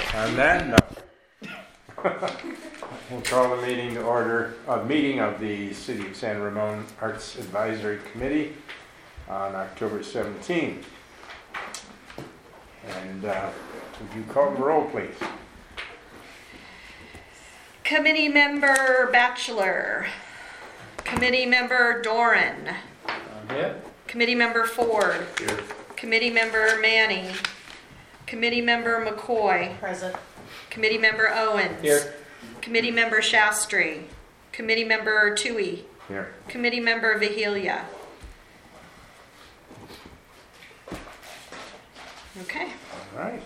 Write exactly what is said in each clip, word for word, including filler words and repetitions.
On that note, we'll call the meeting to order, a meeting of the City of San Ramon Arts Advisory Committee on October seventeenth. And uh, would you call the roll, please? Committee member Batchelor. Committee member Doran. I'm here. Committee member Ford. Here. Committee member Manning. Committee member McCoy. Present. Committee member Owens. Here. Committee member Shastri. Committee member Tui. Here. Committee member Vigilia. Okay. All right.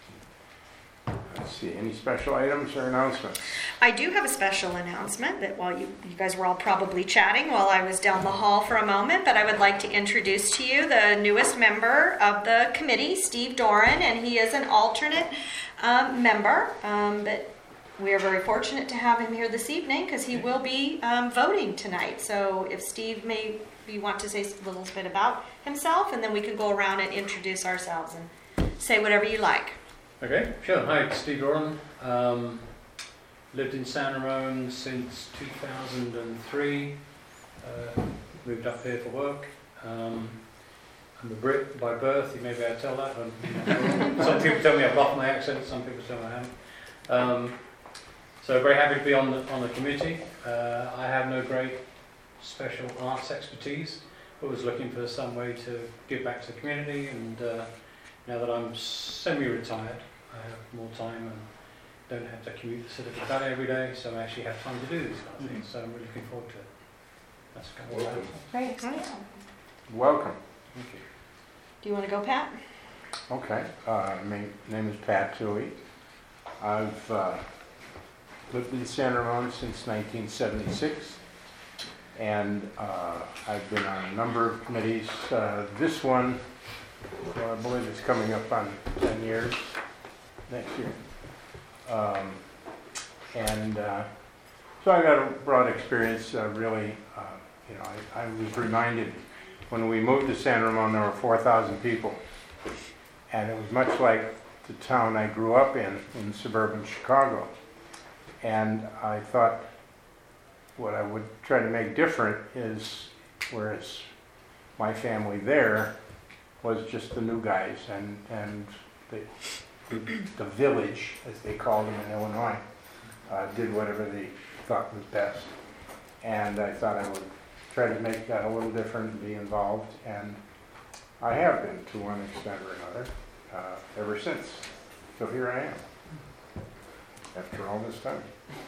Let's see, any special items or announcements? I do have a special announcement that while you, you guys were all probably chatting while I was down the hall for a moment, but I would like to introduce to you the newest member of the committee, Steve Doran, and he is an alternate um, member, um, but we are very fortunate to have him here this evening because he will be um, voting tonight. So if Steve may you want to say a little bit about himself, and then we can go around and introduce ourselves and say whatever you like. Okay, sure. Hi, it's Steve Doran. Um, lived in San Ramon since two thousand three. Uh, moved up here for work. Um, I'm a Brit by birth. You may be able to tell that. I'm, some people tell me I've lost my accent. Some people tell me I haven't. Um, so very happy to be on the on the committee. Uh, I have no great special arts expertise, but was looking for some way to give back to the community. And uh, now that I'm semi-retired, I have more time and don't have to commute to Silicon Valley every day, so I actually have time to do these kind of things. So I'm really looking forward to it. That's kind of Welcome. Great. Welcome. Thank you. Do you want to go, Pat? Okay, uh, my name is Pat Tui. I've uh, lived in San Ramon since nineteen seventy-six, and uh, I've been on a number of committees. Uh, this one, well, I believe it's coming up on ten years next year. Um, and uh, so I got a broad experience, uh, really, uh, you know, I, I was reminded when we moved to San Ramon, there were four thousand people. And it was much like the town I grew up in, in suburban Chicago. And I thought what I would try to make different is, whereas my family there was just the new guys and, and the, the village, as they called them in Illinois, uh, did whatever they thought was best. And I thought I would try to make that a little different and be involved. And I have been to one extent or another uh, ever since. So here I am, after all this time.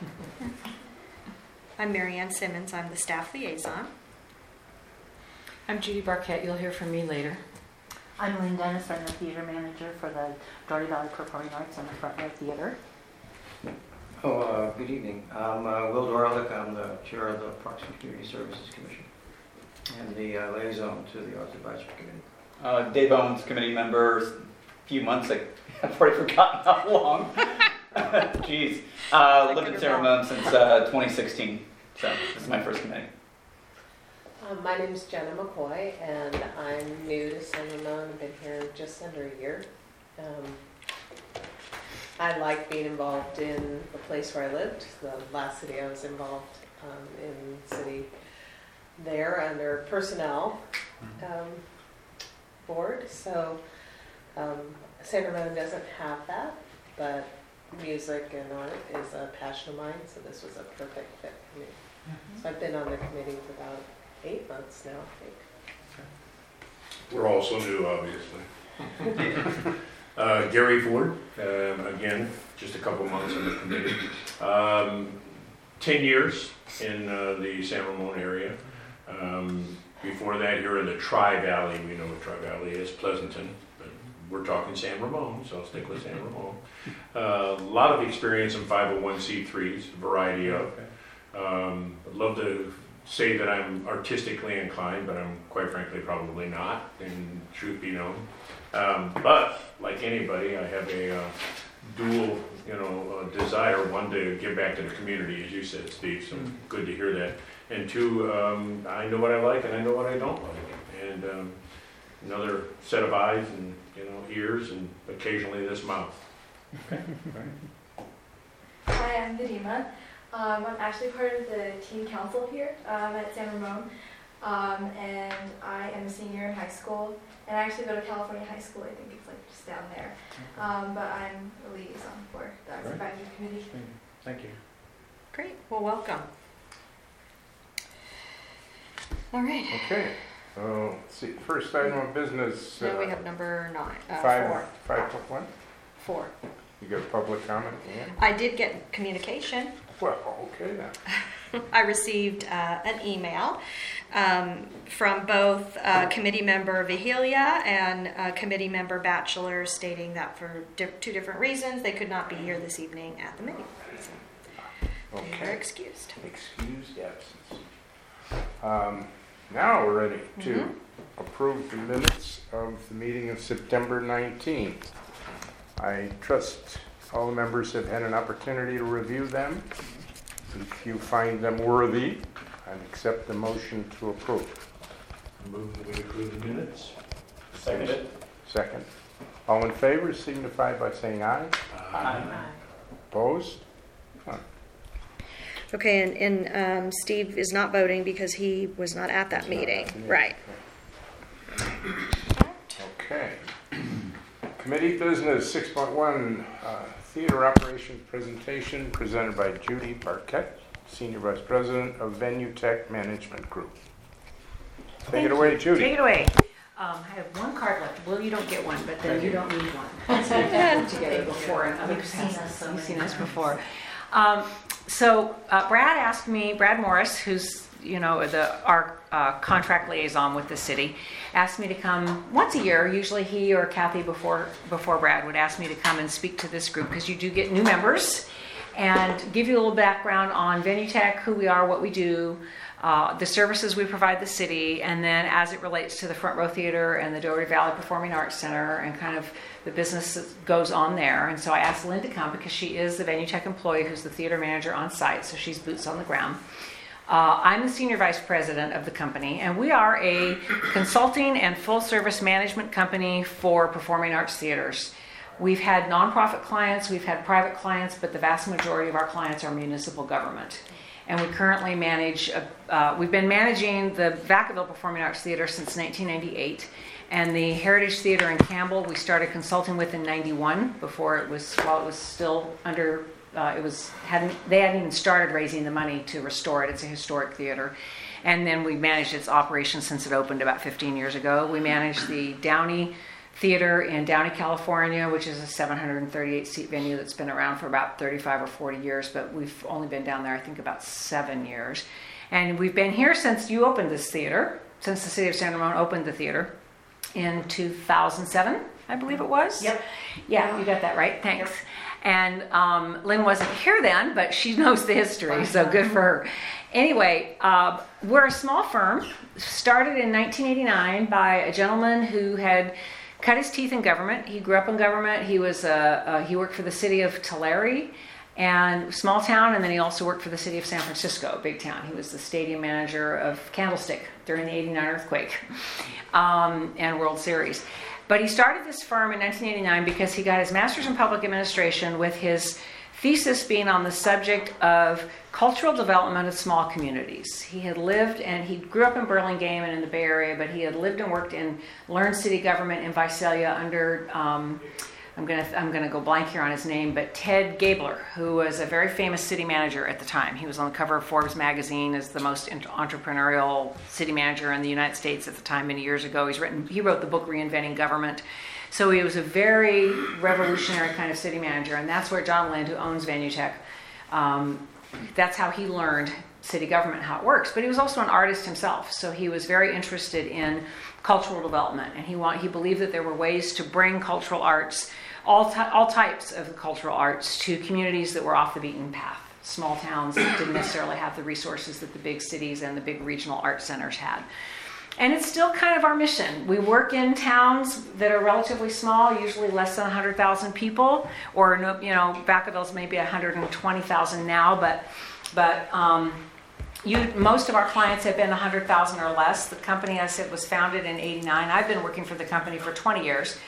I'm Marianne Simmons. I'm the staff liaison. I'm Judy Barquette. You'll hear from me later. I'm Lynn Dennis. I'm the theater manager for the Doherty Valley Performing Arts and the Front Row Theater. Oh, uh, good evening. I'm uh, Will Dorlick. I'm the chair of the Parks and Community Services Commission and the uh, liaison to the Arts Advisory Committee. Uh, Dave Owens, committee member, a few months ago. I've already forgotten how long. Jeez. Uh, lived in San Ramon since uh, twenty sixteen, so this is my first committee. Um, my name is Jenna McCoy, and I'm new to San Ramon. I've been here just under a year. Um, I like being involved in the place where I lived. The last city I was involved um, in city there under personnel um, board. So um, San Ramon doesn't have that, but music and art is a passion of mine, so this was a perfect fit for me. Mm-hmm. So I've been on the committee for about eight months now, I think. We're also new, obviously. uh, Gary Ford, um, again, just a couple months on the committee. Um, Ten years in uh, the San Ramon area. Um, before that, here in the Tri-Valley, we know what Tri-Valley is, Pleasanton. But we're talking San Ramon, so I'll stick with San Ramon. Uh, a lot of experience in five oh one c threes, a variety of. Um, I'd love to say that I'm artistically inclined, but I'm quite frankly probably not, and truth be known. Um, but like anybody, I have a uh, dual, you know, uh, desire. One, to give back to the community, as you said, Steve. So mm-hmm. Good to hear that. And two, um, I know what I like and I know what I don't like. And um, another set of eyes and you know ears and occasionally this mouth. Hi, I'm Vidima. Um, I'm actually part of the teen council here um, at San Ramon, um, and I am a senior in high school. And I actually go to California High School. I think it's like just down there. Um, but I'm a liaison for the Arts Advisory Committee. Thank you. Great. Well, welcome. All right. Okay, so let's see, first item of business. Now we uh, have number nine, uh, Five, four. five point one? Four. You got public comment? Yeah. I did get communication. Well, okay then. I received uh, an email um, from both uh, committee member Vigilia and uh, committee member Batchelor stating that for di- two different reasons they could not be here this evening at the meeting. So they are Okay. excused. Excused absence. Um, Now we're ready to Mhm. approve the minutes of the meeting of September nineteenth. I trust all the members have had an opportunity to review them. If you find them worthy, I accept the motion to approve. Move that we approve the minutes. Seconded. Second. All in favor signify by saying aye. Aye. Opposed? Okay, and, and um, Steve is not voting because he was not at that It's not meeting. at the meeting. Right. Okay. Committee business, six point one, uh, theater operations presentation presented by Judy Barquette, Senior Vice President of Venue Tech Management Group. Take Thank it away, you. Judy. Take it away. Um, I have one card left. Well, you don't get one, but then you don't need one. So we've done it together before in other You've seen us capacities. so You've many seen us times. before. Um, so uh, Brad asked me, Brad Morris, who's you know the our uh, contract liaison with the city, asked me to come once a year. Usually he or Kathy before before Brad would ask me to come and speak to this group because you do get new members, and give you a little background on Venue Tech, who we are, what we do. Uh, the services we provide the city, and then as it relates to the Front Row Theater and the Doherty Valley Performing Arts Center and kind of the business that goes on there. And so I asked Lynn to come because she is the Venue Tech employee who's the theater manager on site, so she's boots on the ground. Uh, I'm the senior vice president of the company, and we are a consulting and full service management company for performing arts theaters. We've had nonprofit clients, we've had private clients, but the vast majority of our clients are municipal government. And we currently manage, uh, we've been managing the Vacaville Performing Arts Theater since nineteen ninety-eight. And the Heritage Theater in Campbell, we started consulting with in ninety-one, before it was, while it was still under, uh, it was, hadn't, they hadn't even started raising the money to restore it. It's a historic theater. And then we managed its operation since it opened about fifteen years ago. We managed the Downey Theater in Downey, California, which is a seven hundred thirty-eight seat venue that's been around for about thirty-five or forty years, but we've only been down there, I think, about seven years. And we've been here since you opened this theater, since the city of San Ramon opened the theater in two thousand seven, I believe it was. Yep. Yeah, you got that right. Thanks. And um, Lynn wasn't here then, but she knows the history, so good for her. Anyway, uh, we're a small firm, started in nineteen eighty-nine by a gentleman who had cut his teeth in government. He grew up in government. He was uh, uh, he worked for the city of Tulare, and small town, and then he also worked for the city of San Francisco, big town. He was the stadium manager of Candlestick during the eighty-nine earthquake um, and World Series. But he started this firm in nineteen eighty-nine because he got his master's in public administration with his thesis being on the subject of cultural development of small communities. He had lived, and he grew up in Burlingame and in the Bay Area, but he had lived and worked in Lawrence City government in Visalia under, um, I'm gonna I'm gonna go blank here on his name, but Ted Gabler, who was a very famous city manager at the time. He was on the cover of Forbes magazine as the most entrepreneurial city manager in the United States at the time many years ago. He's written, he wrote the book Reinventing Government. So he was a very revolutionary kind of city manager, and that's where John Lind, who owns Venue Tech, um, that's how he learned city government, how it works. But he was also an artist himself, so he was very interested in cultural development, and he want, he believed that there were ways to bring cultural arts, all, ty- all types of cultural arts, to communities that were off the beaten path, small towns that didn't necessarily have the resources that the big cities and the big regional art centers had. And it's still kind of our mission. We work in towns that are relatively small, usually less than one hundred thousand people, or no, you know, Vacaville's maybe one hundred twenty thousand now, but but um, you, most of our clients have been one hundred thousand or less. The company, as it was founded in eighty-nine, I've been working for the company for twenty years,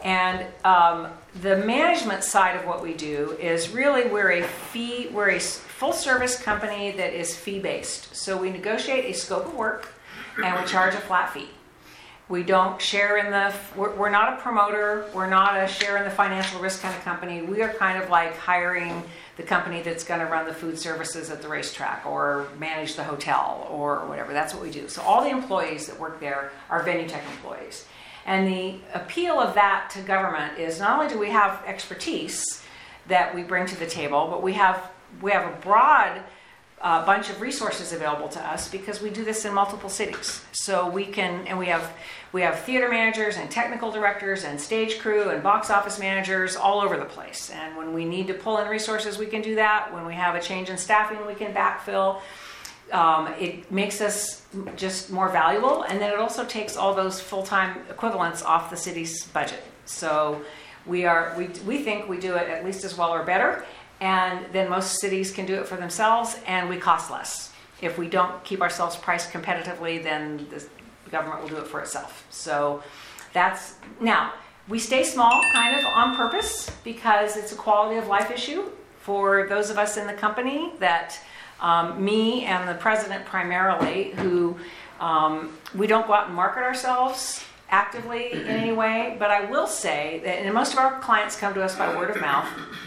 And um, the management side of what we do is really we're a fee, we're a full service company that is fee based. So we negotiate a scope of work and we charge a flat fee. We don't share in the, we're, we're not a promoter, we're not a share in the financial risk kind of company. We are kind of like hiring the company that's going to run the food services at the racetrack or manage the hotel or whatever. That's what we do. So all the employees that work there are VenueTech employees. And the appeal of that to government is not only do we have expertise that we bring to the table, but we have we have a broad uh, bunch of resources available to us because we do this in multiple cities. So we can, and we have we have theater managers and technical directors and stage crew and box office managers all over the place. And when we need to pull in resources, we can do that. When we have a change in staffing, we can backfill. Um, it makes us just more valuable, and then it also takes all those full-time equivalents off the city's budget. So we are we we think we do it at least as well or better, and then most cities can do it for themselves, and we cost less. If we don't keep ourselves priced competitively, then the government will do it for itself. So that's now we stay small, kind of on purpose, because it's a quality of life issue for those of us in the company that. Um, me and the president primarily, who um, we don't go out and market ourselves actively in any way, but I will say that and most of our clients come to us by word of mouth,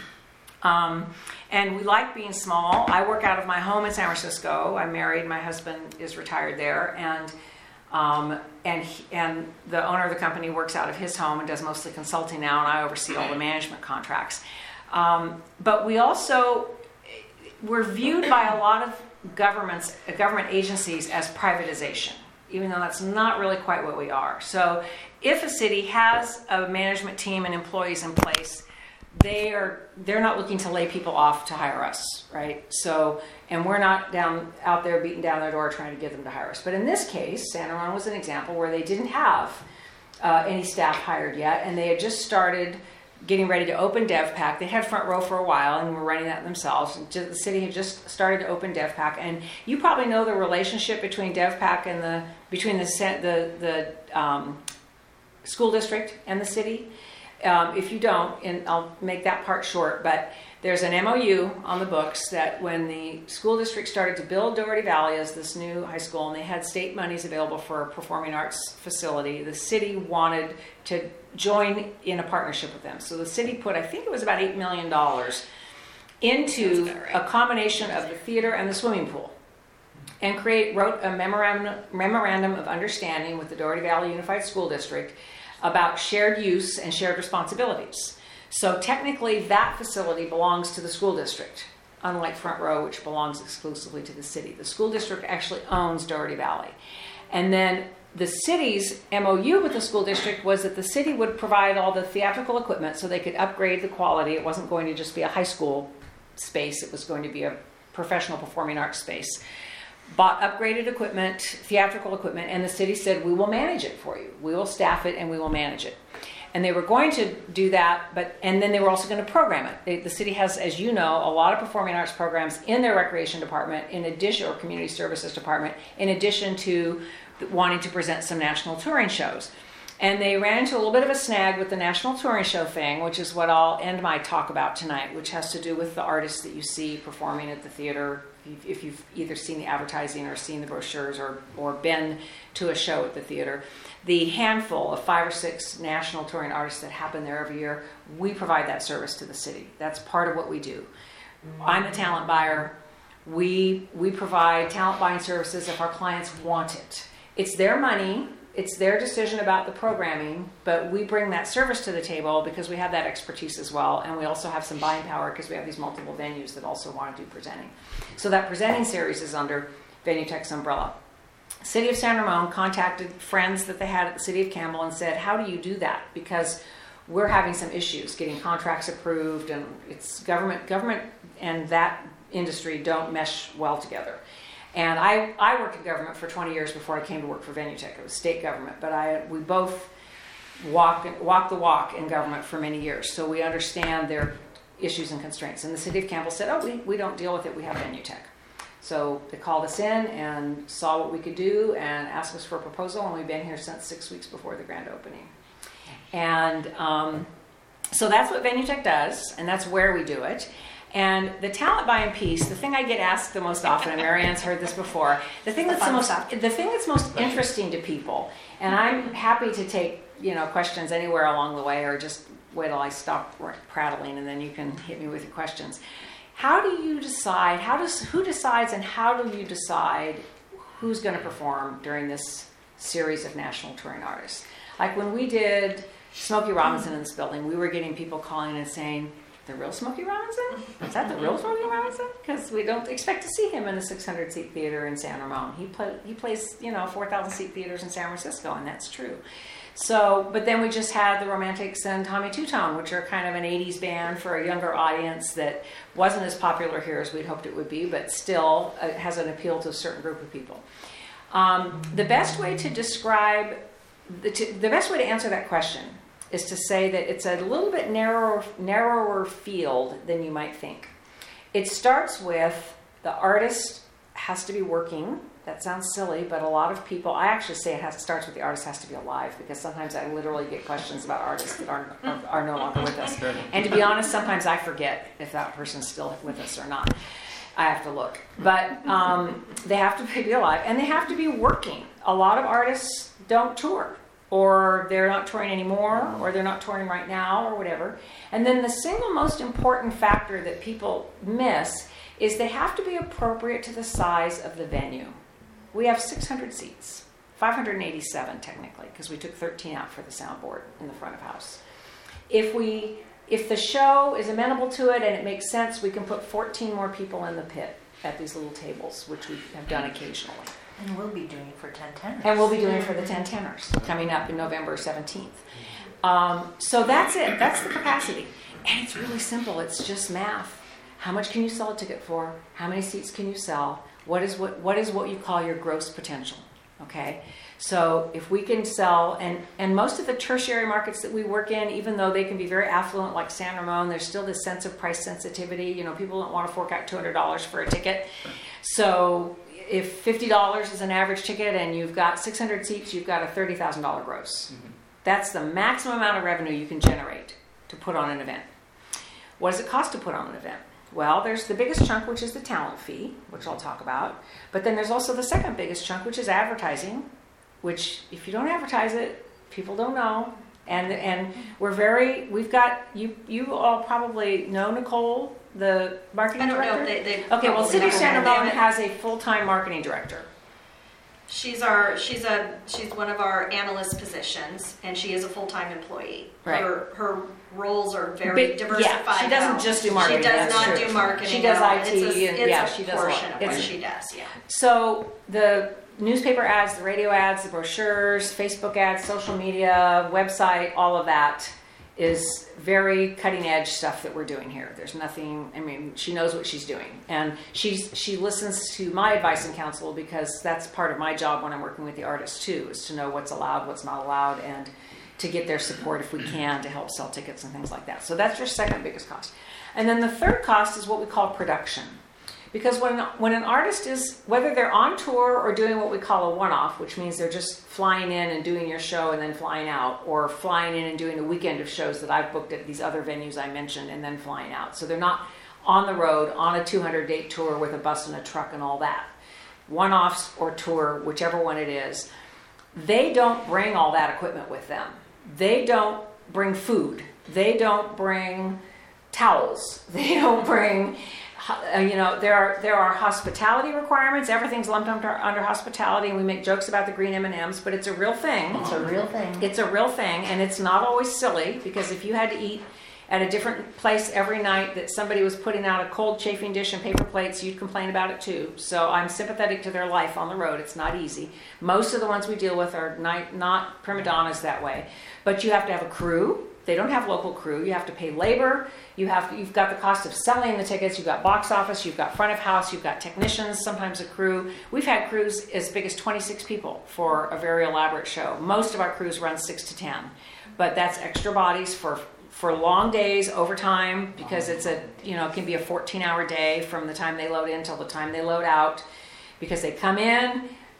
um, and we like being small. I work out of my home in San Francisco. I'm married. My husband is retired there, and um, and he, and the owner of the company works out of his home and does mostly consulting now, and I oversee all the management contracts. Um, but we also We're viewed by a lot of governments, government agencies as privatization, even though that's not really quite what we are. So if a city has a management team and employees in place, they are, they're not looking to lay people off to hire us, right? So, and we're not down out there beating down their door trying to get them to hire us. But in this case, Santa Rosa was an example where they didn't have uh, any staff hired yet, and they had just started getting ready to open DevPAC. They had Front Row for a while and were running that themselves. The city had just started to open DevPAC, and you probably know the relationship between DevPAC and the between the the the um, school district and the city. Um, if you don't, and I'll make that part short, but there's an M O U on the books that when the school district started to build Doherty Valley as this new high school, and they had state monies available for a performing arts facility, the city wanted to join in a partnership with them. So the city put, I think it was about eight million dollars into right. a combination of the theater and the swimming pool, and create wrote a memorandum, memorandum of understanding with the Doherty Valley Unified School District about shared use and shared responsibilities. So technically that facility belongs to the school district, unlike Front Row, which belongs exclusively to the city. The school district actually owns Doherty Valley. And then the city's M O U with the school district was that the city would provide all the theatrical equipment so they could upgrade the quality. It wasn't going to just be a high school space. It was going to be a professional performing arts space. Bought upgraded equipment, theatrical equipment, and the city said, we will manage it for you. We will staff it and we will manage it. And they were going to do that, but and then they were also going to program it. They, the city has, as you know, a lot of performing arts programs in their recreation department, in addition, or community services department, in addition to wanting to present some national touring shows. And they ran into a little bit of a snag with the national touring show thing, which is what I'll end my talk about tonight, which has to do with the artists that you see performing at the theater, if you've either seen the advertising or seen the brochures or, or been to a show at the theater. The handful of five or six national touring artists that happen there every year, we provide that service to the city. That's part of what we do. I'm a talent buyer. We, we provide talent buying services if our clients want it. It's their money. It's their decision about the programming, but we bring that service to the table because we have that expertise as well, and we also have some buying power because we have these multiple venues that also want to do presenting. So that presenting series is under VenueTech's umbrella. City of San Ramon contacted friends that they had at the City of Campbell and said, how do you do that? Because we're having some issues getting contracts approved, and it's government, government and that industry don't mesh well together. And I, I worked in government for twenty years before I came to work for VenueTech. It was state government, but I we both walk, walk the walk in government for many years, so we understand their issues and constraints. And the City of Campbell said, oh, we, we don't deal with it, we have VenueTech. So they called us in and saw what we could do and asked us for a proposal, and we've been here since six weeks before the grand opening. And um, so that's what VenueTech does, and that's where we do it. And the talent buy-in piece, the thing I get asked the most often, and Marianne's heard this before, the thing that's the most, the thing that's most interesting to people, and I'm happy to take, you know, questions anywhere along the way, or just wait till I stop prattling, and then you can hit me with your questions. How do you decide? How does who decides, and how do you decide who's going to perform during this series of national touring artists? Like when we did Smokey Robinson in this building, we were getting people calling and saying, "The real Smokey Robinson? Is that the real Smokey Robinson?" Because we don't expect to see him in a six hundred seat theater in San Ramon. He play, he plays, you know, four thousand seat theaters in San Francisco, and that's true. So, but then we just had the Romantics and Tommy Two-Tone, which are kind of an eighties band for a younger audience that wasn't as popular here as we'd hoped it would be, but still uh, has an appeal to a certain group of people. Um, the best way to describe, the, to, the best way to answer that question is to say that it's a little bit narrower, narrower field than you might think. It starts with the artist has to be working. That sounds silly, but a lot of people, I actually say it has, starts with the artist has to be alive, because sometimes I literally get questions about artists that aren't, are, are no longer with us. And to be honest, sometimes I forget if that person's still with us or not. I have to look. But um, they have to be alive, and they have to be working. A lot of artists don't tour, or they're not touring anymore, or they're not touring right now, or whatever. And then the single most important factor that people miss is they have to be appropriate to the size of the venue. We have six hundred seats, five hundred eighty-seven technically, because we took thirteen out for the soundboard in the front of house. If we, if the show is amenable to it and it makes sense, we can put fourteen more people in the pit at these little tables, which we have done occasionally. And we'll be doing it for ten tenors. And we'll be doing it for the ten tenors coming up in November seventeenth. Um, so that's it. That's the capacity. And it's really simple. It's just math. How much can you sell a ticket for? How many seats can you sell? What is what what is what you call your gross potential? Okay, so if we can sell, and and most of the tertiary markets that we work in, even though they can be very affluent, like San Ramon, there's still this sense of price sensitivity. You know, people don't want to fork out two hundred dollars for a ticket. So if fifty dollars is an average ticket, and you've got six hundred seats, you've got a thirty thousand dollar gross. Mm-hmm. That's the maximum amount of revenue you can generate to put on an event. What does it cost to put on an event? Well, there's the biggest chunk, which is the talent fee, which I'll talk about. But then there's also the second biggest chunk, which is advertising, which if you don't advertise it, people don't know. And and we're very, we've got, you you all probably know Nicole, the marketing I don't director? know. They, they okay, well, City of San Ramon it. has a full-time marketing director. She's our she's a she's one of our analyst positions, and she is a full-time employee. Right. Her her roles are very But, diversified. yeah, she doesn't now. just do marketing. She does that's not true. do marketing. She does at all. I T, it's a, and it's yeah, a she does a portion lot. of what It's- she does. Yeah. So the newspaper ads, the radio ads, the brochures, Facebook ads, social media, website, all of that is very cutting edge stuff that we're doing here. There's nothing, I mean, she knows what she's doing. And she's she listens to my advice and counsel, because that's part of my job when I'm working with the artists too, is to know what's allowed, what's not allowed, and to get their support if we can to help sell tickets and things like that. So that's your second biggest cost. And then the third cost is what we call production. Because when, when an artist is, whether they're on tour or doing what we call a one-off, which means they're just flying in and doing your show and then flying out, or flying in and doing a weekend of shows that I've booked at these other venues I mentioned and then flying out. So they're not on the road on a two hundred date tour with a bus and a truck and all that. One-offs or tour, whichever one it is, they don't bring all that equipment with them. They don't bring food. They don't bring towels. They don't bring... Uh, you know, there are there are hospitality requirements. Everything's lumped under, under hospitality, and we make jokes about the green M and M's, but it's a real thing. It's a real thing. It's a real thing, and it's not always silly, because if you had to eat at a different place every night that somebody was putting out a cold chafing dish and paper plates, you'd complain about it too. So I'm sympathetic to their life on the road. It's not easy. Most of the ones we deal with are not, not prima donnas that way. But you have to have a crew. They don't have local crew. You have to pay labor. You have to, you've got the cost of selling the tickets. You've got box office. You've got front of house. You've got technicians, sometimes a crew. We've had crews as big as twenty-six people for a very elaborate show. Most of our crews run six to ten. But that's extra bodies for for long days, overtime, because it's a, you know, it can be a fourteen hour day from the time they load in till the time they load out, because they come in,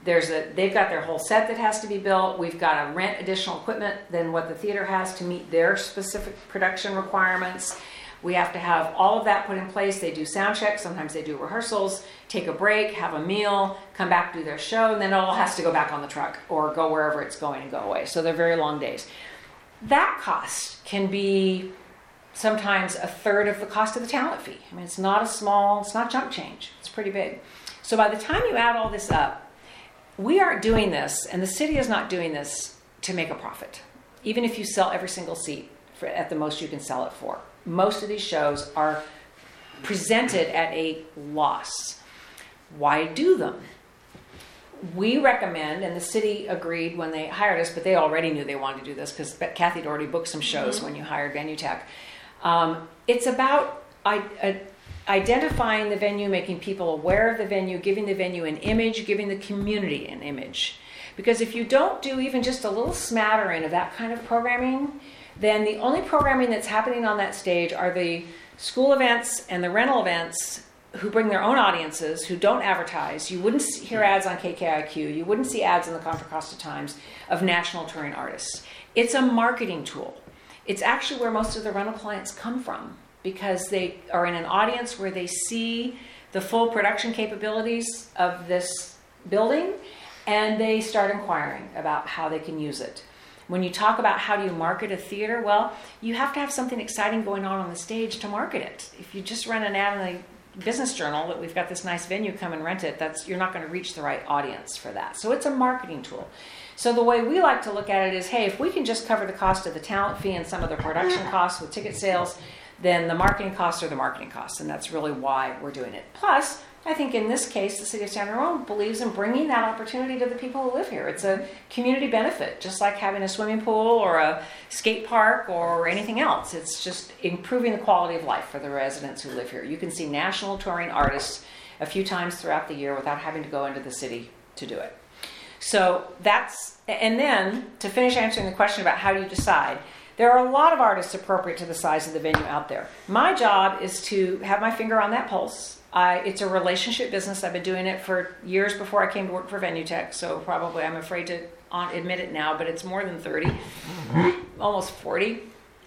There's a, they've got their whole set that has to be built. We've got to rent additional equipment than what the theater has to meet their specific production requirements. We have to have all of that put in place. They do sound checks, sometimes they do rehearsals, take a break, have a meal, come back, do their show, and then it all has to go back on the truck or go wherever it's going and go away. So they're very long days. That cost can be sometimes a third of the cost of the talent fee. I mean, it's not a small, it's not chump change. It's pretty big. So by the time you add all this up, we aren't doing this, and the city is not doing this to make a profit. Even if you sell every single seat for, at the most you can sell it for. Most of these shows are presented at a loss. Why do them? We recommend, and the city agreed when they hired us, but they already knew they wanted to do this because Kathy had already booked some shows mm-hmm. when you hired Venue Tech. Um, it's about I, I, identifying the venue, making people aware of the venue, giving the venue an image, giving the community an image. Because if you don't do even just a little smattering of that kind of programming, then the only programming that's happening on that stage are the school events and the rental events who bring their own audiences, who don't advertise. You wouldn't hear ads on K K I Q. You wouldn't see ads in the Contra Costa Times of national touring artists. It's a marketing tool. It's actually where most of the rental clients come from because they are in an audience where they see the full production capabilities of this building and they start inquiring about how they can use it. When you talk about how do you market a theater, well, you have to have something exciting going on on the stage to market it. If you just run an ad in the business journal that we've got this nice venue, come and rent it, that's you're not going to reach the right audience for that. So it's a marketing tool. So the way we like to look at it is, hey, if we can just cover the cost of the talent fee and some of the production costs with ticket sales, then the marketing costs are the marketing costs, and that's really why we're doing it. Plus, I think in this case, the city of San Ramon believes in bringing that opportunity to the people who live here. It's a community benefit, just like having a swimming pool or a skate park or anything else. It's just improving the quality of life for the residents who live here. You can see national touring artists a few times throughout the year without having to go into the city to do it. So that's, and then to finish answering the question about how do you decide, there are a lot of artists appropriate to the size of the venue out there. My job is to have my finger on that pulse. I, it's a relationship business. I've been doing it for years before I came to work for Venue Tech, so probably I'm afraid to admit it now, but it's more than thirty, almost forty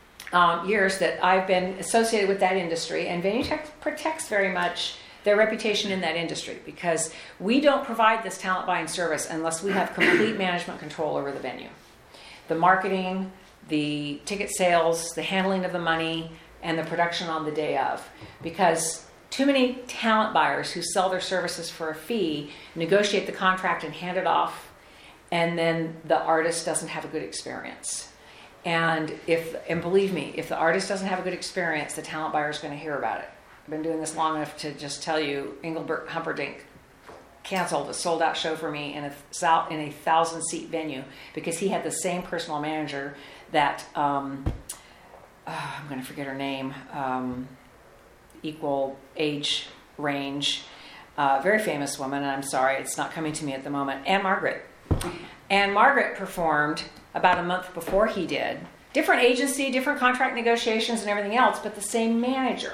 um, years that I've been associated with that industry, and Venue Tech protects very much their reputation in that industry because we don't provide this talent buying service unless we have complete management control over the venue. The marketing, the ticket sales, the handling of the money, and the production on the day of. Because too many talent buyers who sell their services for a fee negotiate the contract and hand it off, and then the artist doesn't have a good experience. And if, and believe me, if the artist doesn't have a good experience, the talent buyer is going to hear about it. I've been doing this long enough to just tell you, Engelbert Humperdinck canceled a sold-out show for me in a in a thousand-seat venue because he had the same personal manager that um, oh, I'm going to forget her name. Um, equal age range, uh, very famous woman, and I'm sorry, it's not coming to me at the moment, Anne Margaret. Anne Margaret performed about a month before he did. Different agency, different contract negotiations and everything else, but the same manager.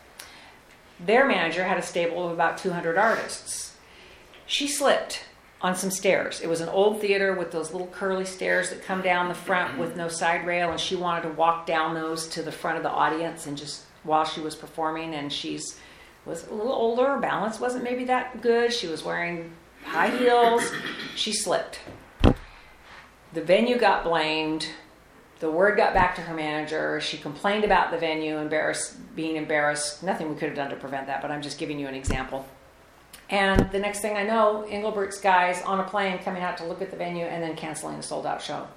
Their manager had a stable of about two hundred artists. She slipped on some stairs. It was an old theater with those little curly stairs that come down the front with no side rail, and she wanted to walk down those to the front of the audience and just while she was performing, and she's was a little older, her balance wasn't maybe that good, she was wearing high heels, she slipped. The venue got blamed, the word got back to her manager, she complained about the venue, embarrassed, being embarrassed, nothing we could have done to prevent that, but I'm just giving you an example. And the next thing I know, Engelbert's guys on a plane coming out to look at the venue and then canceling a sold out show.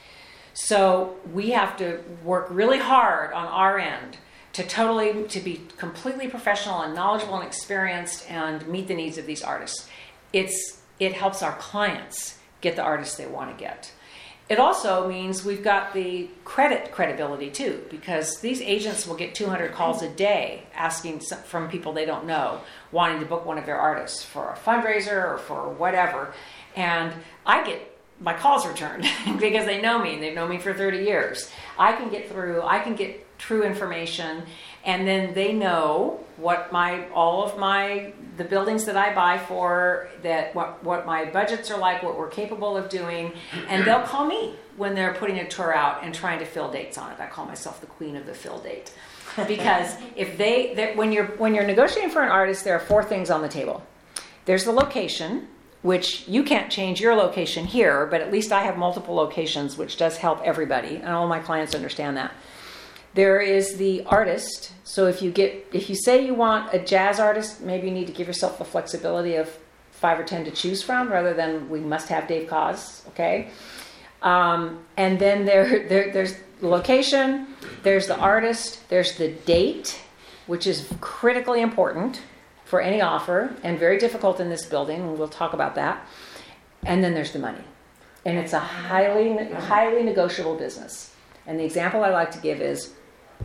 So we have to work really hard on our end to totally, to be completely professional and knowledgeable and experienced and meet the needs of these artists. It's, it helps our clients get the artists they want to get. It also means we've got the credit credibility too, because these agents will get two hundred calls a day asking from people they don't know, wanting to book one of their artists for a fundraiser or for whatever. And I get my calls returned because they know me and they've known me for thirty years. I can get through, I can get true information, And then they know what my, all of my, the buildings that I buy for, that what, what my budgets are like, what we're capable of doing. And they'll call me when they're putting a tour out and trying to fill dates on it. I call myself the queen of the fill date. Because if they, they when you're, when you're negotiating for an artist, there are four things on the table. There's the location, which you can't change your location here, but at least I have multiple locations, which does help everybody. And all my clients understand that. There is the artist. So if you get, if you say you want a jazz artist, maybe you need to give yourself the flexibility of five or ten to choose from, rather than we must have Dave Koz, okay? Um, and then there, there, there's the location, there's the artist, there's the date, which is critically important for any offer and very difficult in this building, and we'll talk about that. And then there's the money. And it's a highly, highly negotiable business. And the example I like to give is,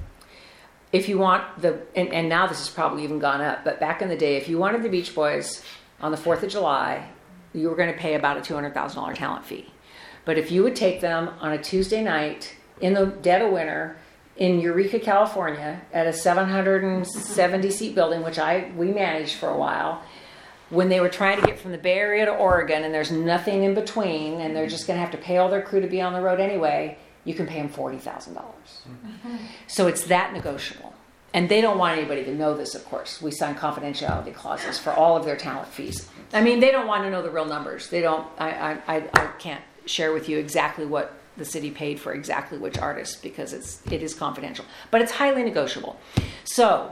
if you want the, and, and now this has probably even gone up, but back in the day, if you wanted the Beach Boys on the fourth of July, you were going to pay about a two hundred thousand dollars talent fee. But if you would take them on a Tuesday night in the dead of winter in Eureka, California, at a seven hundred seventy seat building, which I we managed for a while, when they were trying to get from the Bay Area to Oregon and there's nothing in between and they're just going to have to pay all their crew to be on the road anyway, you can pay them forty thousand dollars. Mm-hmm. So it's that negotiable. And they don't want anybody to know this, of course. We sign confidentiality clauses for all of their talent fees. I mean, they don't want to know the real numbers. They don't, I, I, I, I can't share with you exactly what the city paid for exactly which artist, because it's, it is confidential. But it's highly negotiable. So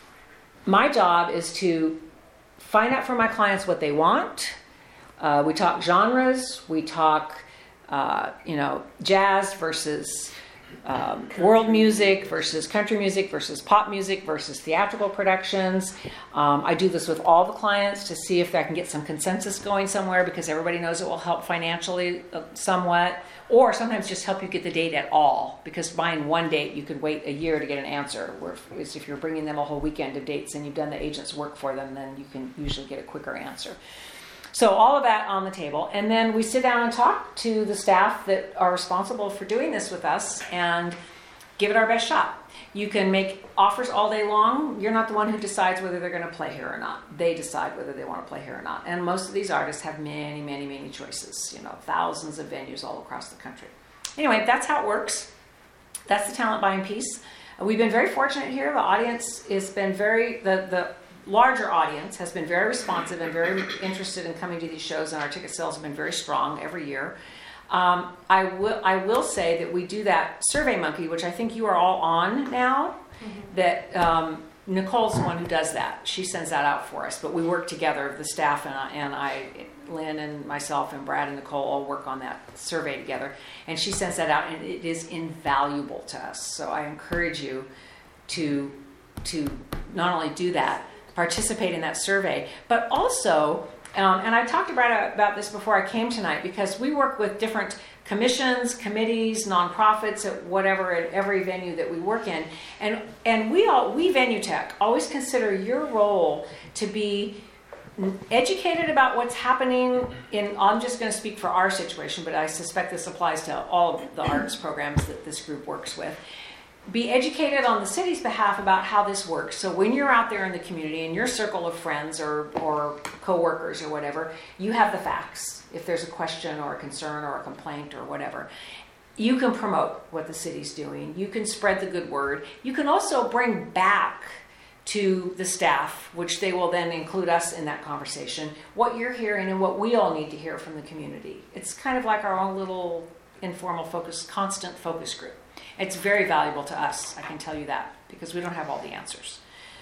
my job is to find out from my clients what they want. Uh, we talk genres. We talk, uh, you know, jazz versus um, world music versus country music versus pop music versus theatrical productions. Um, I do this with all the clients to see if I can get some consensus going somewhere, because everybody knows it will help financially uh, somewhat, or sometimes just help you get the date at all, because buying one date, you could wait a year to get an answer. Whereas if you're bringing them a whole weekend of dates and you've done the agent's work for them, then you can usually get a quicker answer. So all of that on the table. And then we sit down and talk to the staff that are responsible for doing this with us and give it our best shot. You can make offers all day long. You're not the one who decides whether they're going to play here or not. They decide whether they want to play here or not. And most of these artists have many, many, many choices. You know, thousands of venues all across the country. Anyway, that's how it works. That's the talent buying piece. We've been very fortunate here. The audience has been very, the, the larger audience has been very responsive and very interested in coming to these shows, and our ticket sales have been very strong every year. Um, I will I will say that we do that SurveyMonkey, which I think you are all on now, mm-hmm. that um, Nicole's the one who does that. She sends that out for us, but we work together, the staff and I, and I, Lynn and myself and Brad and Nicole all work on that survey together, and she sends that out, and it is invaluable to us. So I encourage you to to not only do that, participate in that survey, but also, um, and I talked about, about this before I came tonight, because we work with different commissions, committees, nonprofits, at whatever, at every venue that we work in, and and we all we Venue Tech always consider your role to be educated about what's happening in, I'm just going to speak for our situation, but I suspect this applies to all of the arts programs that this group works with. Be educated on the city's behalf about how this works. So when you're out there in the community, in your circle of friends or, or co-workers or whatever, you have the facts. If there's a question or a concern or a complaint or whatever, you can promote what the city's doing. You can spread the good word. You can also bring back to the staff, which they will then include us in that conversation, what you're hearing and what we all need to hear from the community. It's kind of like our own little informal focus, constant focus group. It's very valuable to us, I can tell you that, because we don't have all the answers.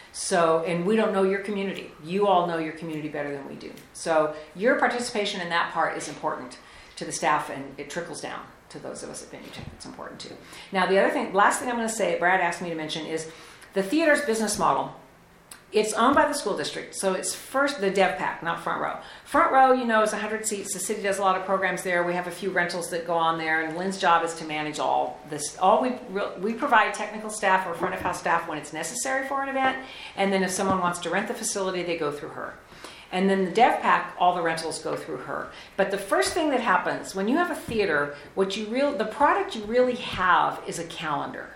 So, and we don't know your community. You all know your community better than we do. So your participation in that part is important to the staff, and it trickles down to those of us at Venue Tech. It's important too. Now, the other thing, last thing I'm going to say, Brad asked me to mention, is the theater's business model. It's owned by the school district, so it's first the DevPAC, not Front Row. Front Row, you know, is one hundred seats. The city does a lot of programs there. We have a few rentals that go on there, and Lynn's job is to manage all this. All we we provide technical staff or front of house staff when it's necessary for an event, and then if someone wants to rent the facility, they go through her. And then the DevPAC, all the rentals go through her. But the first thing that happens when you have a theater, what you real the product you really have is a calendar.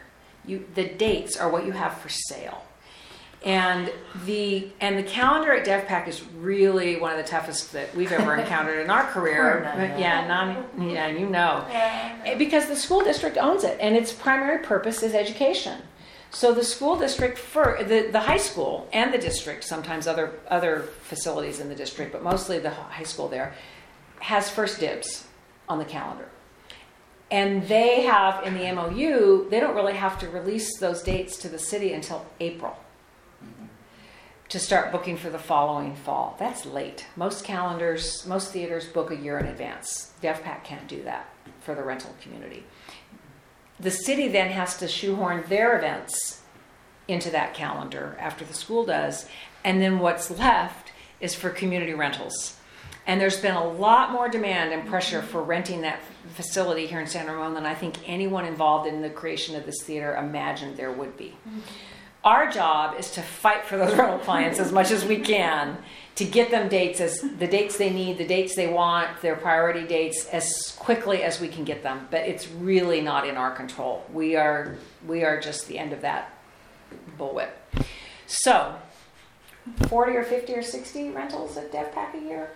You, the dates are what you have for sale. And the and the calendar at DevPAC is really one of the toughest that we've ever encountered in our career. Poor Nana. Yeah, non, yeah, you know, because the school district owns it, and its primary purpose is education. So the school district, for the, the high school and the district, sometimes other other facilities in the district, but mostly the high school there, has first dibs on the calendar. And they have in the M O U, they don't really have to release those dates to the city until April to start booking for the following fall. That's late. Most calendars, most theaters book a year in advance. DevPAC can't do that for the rental community. The city then has to shoehorn their events into that calendar after the school does, and then what's left is for community rentals. And there's been a lot more demand and pressure for renting that facility here in San Ramon than I think anyone involved in the creation of this theater imagined there would be. Mm-hmm. Our job is to fight for those rental clients as much as we can to get them dates, as the dates they need, the dates they want, their priority dates, as quickly as we can get them. But it's really not in our control. We are we are just the end of that bullwhip. So, forty or fifty or sixty rentals at DevPAC a year?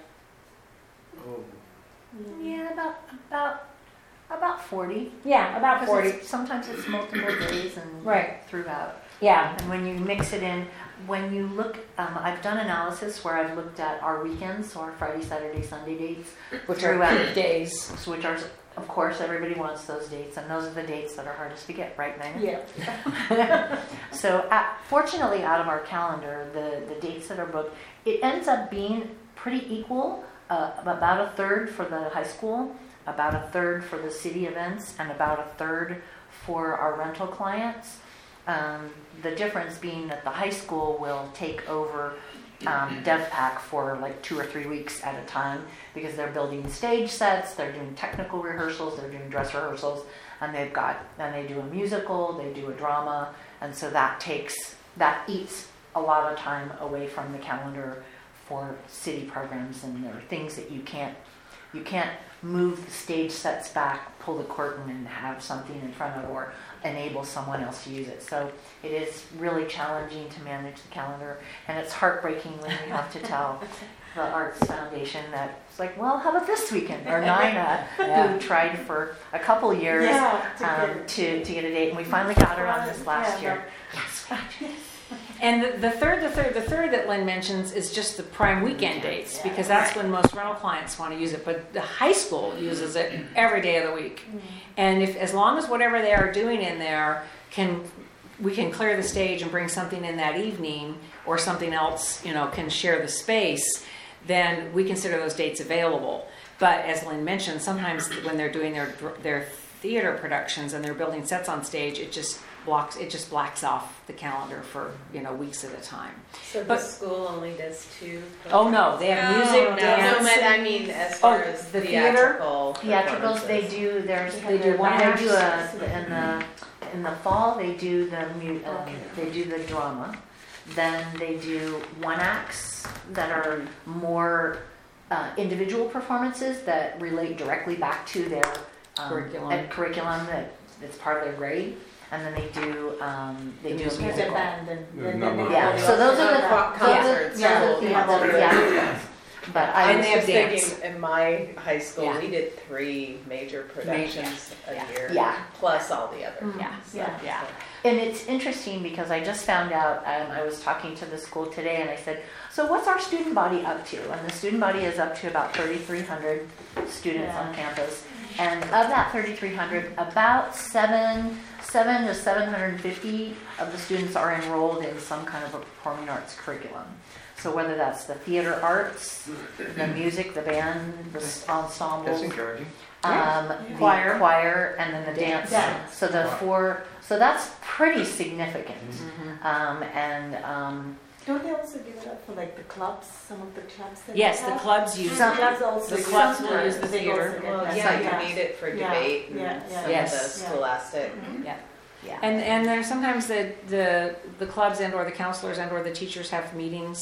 Yeah, about about about forty. Yeah, about Because forty. it's- sometimes it's multiple days and Right. throughout. Yeah. And when you mix it in, when you look, um, I've done analysis where I've looked at our weekends, so our Friday, Saturday, Sunday dates, Which are throughout days. which are, of course, everybody wants those dates, and those are the dates that are hardest to get, right, Nina? Yeah. So, uh, fortunately, out of our calendar, the, the dates that are booked, it ends up being pretty equal. Uh, about a third for the high school, about a third for the city events, and about a third for our rental clients. Um, the difference being that the high school will take over um, DevPAC for like two or three weeks at a time because they're building stage sets, they're doing technical rehearsals, they're doing dress rehearsals, and they've got, and they do a musical, they do a drama, and so that takes, that eats a lot of time away from the calendar for city programs, and there are things that you can't, you can't move the stage sets back, pull the curtain and have something in front of, or enable someone else to use it. So it is really challenging to manage the calendar, and it's heartbreaking when you have to tell the Arts Foundation that it's like, well, how about this weekend? Or Nina, Yeah. who tried for a couple years Yeah, to um, get- to, to get a date, and we finally got her on this last Yeah, year. Yes. And the, the third, the third, the third that Lynn mentions is just the prime weekend dates, Yeah. because that's when most rental clients want to use it. But the high school uses it every day of the week. And if, as long as whatever they are doing in there can, we can clear the stage and bring something in that evening, or something else, you know, can share the space, then we consider those dates available. But as Lynn mentioned, sometimes when they're doing their their theater productions and they're building sets on stage, it just blocks, it just blacks off the calendar for, you know, weeks at a time. So the But- school only does two? Oh no, they have No, music, no. dance. No, but I mean, as far Oh, as the theater? theatrical Theatricals, they performances. do, there's, They do one they act? do a, in the, in the fall, they do the mu, um, they do the drama. Then they do one acts that are more, uh, individual performances that relate directly back to their, um, Curriculum. ed- curriculum that, that's part of their grade. And then they do, um, they The do a musical. musical. band and There's a number of Yeah, those. so those are the, Co- those are, concerts. those are the, Yeah. those are the theatricals. But I I was was they have just dance. thinking, in my high school, Yeah. we did three major productions a Yeah. year, Yeah. plus all the others. Yeah, So, Yeah. yeah. And it's interesting because I just found out, um, I was talking to the school today and I said, so what's our student body up to? And the student body is up to about thirty-three hundred students on campus. And of that thirty-three hundred, about seven, seven to seven hundred fifty of the students are enrolled in some kind of a performing arts curriculum. So whether that's the theater arts, the music, the band, the s- That's ensembles, encouraging. um, the Choir. choir, and then the dance. Dance. So the four, so that's pretty significant. Mm-hmm. Um, and um, Don't they also give it up for like the clubs, some of the clubs that Yes, they the have? clubs use Some it. clubs also The use clubs it. will use the They theater. also get Well, that. yeah, Yeah. you need it for Yeah. debate and Yeah, yeah. some Yes. of the scholastic. Yeah. yeah. And and there's sometimes the the the clubs and or the counselors and or the teachers have meetings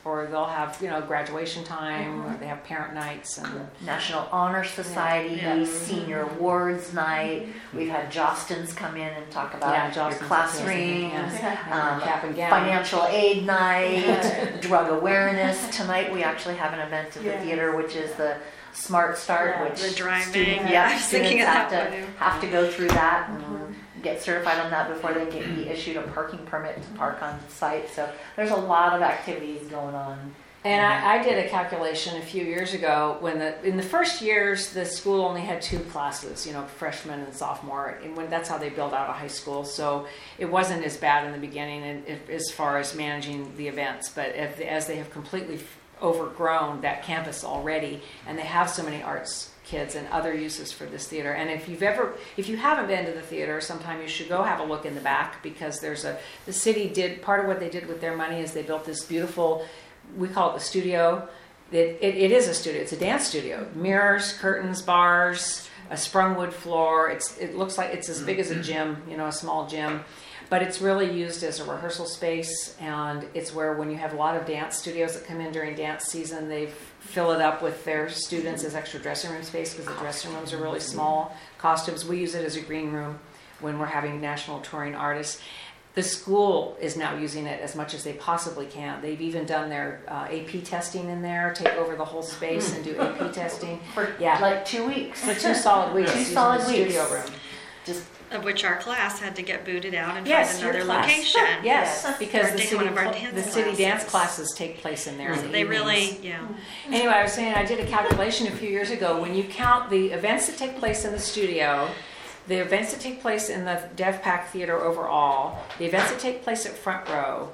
or they'll have, you know, graduation time, or they have parent nights and National Honor Society, Yeah. Senior Awards Night. We've had Jostens come in and talk about Yeah, your Jostens class is amazing, rings, yeah. um, cap and gown. financial aid night, drug awareness. Tonight we actually have an event at the Yeah. theater, which is the Smart Start, Yeah, which the driving. students, Yeah, I yeah, was students thinking of have that to one. have to go through that and get certified on that before they can be issued a parking permit to park on site. So there's a lot of activities going on. And I, I did a calculation a few years ago when the in the first years the school only had two classes, you know, freshman and sophomore, and when that's how they built out a high school. So it wasn't as bad in the beginning, and if, as far as managing the events. But if, as they have completely overgrown that campus already, and they have so many arts kids and other uses for this theater. And if you've ever, if you haven't been to the theater, sometime you should go have a look in the back, because there's a, the city did, part of what they did with their money is they built this beautiful, we call it the studio. It, it, it is a studio, it's a dance studio. Mirrors, curtains, bars, a sprung wood floor. It's, it looks like it's as big as a gym, you know, a small gym. But it's really used as a rehearsal space, and it's where when you have a lot of dance studios that come in during dance season, they fill it up with their students as extra dressing room space, because the dressing rooms are really small. Costumes, we use it as a green room when we're having national touring artists. The school is now using it as much as they possibly can. They've even done their uh, A P testing in there, take over the whole space and do A P testing. For Yeah. like two weeks. For two solid weeks, Two using solid the weeks. studio room. Just Of which our class had to get booted out and Yes, find your another class. location. Yes, Yes. because Or the take city, one of our cl- dance the city dance classes. classes take place in there. in So the they evenings. really, yeah. Anyway, I was saying I did a calculation a few years ago. When you count the events that take place in the studio, the events that take place in the DevPAC Theater overall, the events that take place at Front Row,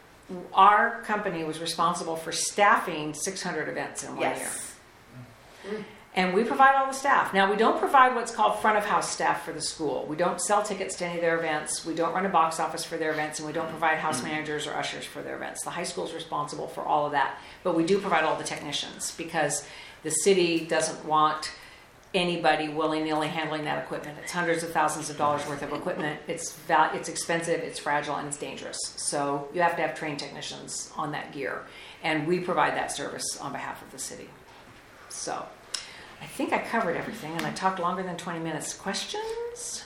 our company was responsible for staffing six hundred events in one year. yes. And we provide all the staff. Now, we don't provide what's called front of house staff for the school. We don't sell tickets to any of their events. We don't run a box office for their events, and we don't provide house managers or ushers for their events. The high school is responsible for all of that. But we do provide all the technicians, because the city doesn't want anybody willy-nilly handling that equipment. It's hundreds of thousands of dollars worth of equipment. It's val- it's expensive, it's fragile, and it's dangerous. So you have to have trained technicians on that gear. And we provide that service on behalf of the city. So I think I covered everything, and I talked longer than twenty minutes. Questions?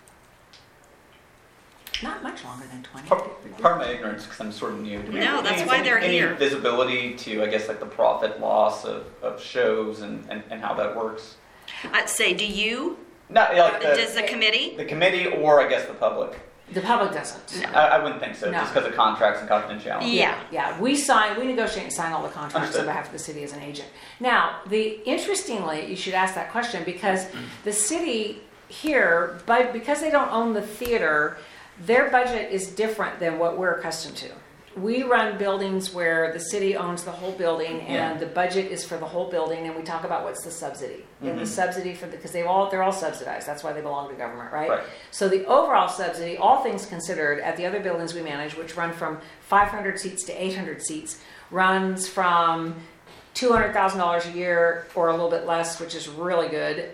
Not much longer than twenty. Part, part of my ignorance, because I'm sort of new. Do we- No, that's any- why they're any here. visibility to, I guess, like the profit loss of, of shows and, and, and how that works? I'd say, do you? Not like Does the, the committee? the committee, or I guess the public. The public doesn't. No. I, I wouldn't think so, No. just because of contracts and confidentiality. Yeah. Yeah, we sign, we negotiate and sign all the contracts on Understood. behalf of the city as an agent. Now, the interestingly, you should ask that question, because the city here, but because they don't own the theater, their budget is different than what we're accustomed to. We run buildings where the city owns the whole building, and Yeah. the budget is for the whole building, and we talk about what's the subsidy. And the Mhm. subsidy for the, because they all they're all subsidized. That's why they belong to government, right? Right. So the overall subsidy, all things considered, at the other buildings we manage, which run from five hundred seats to eight hundred seats, runs from two hundred thousand dollars a year or a little bit less, which is really good,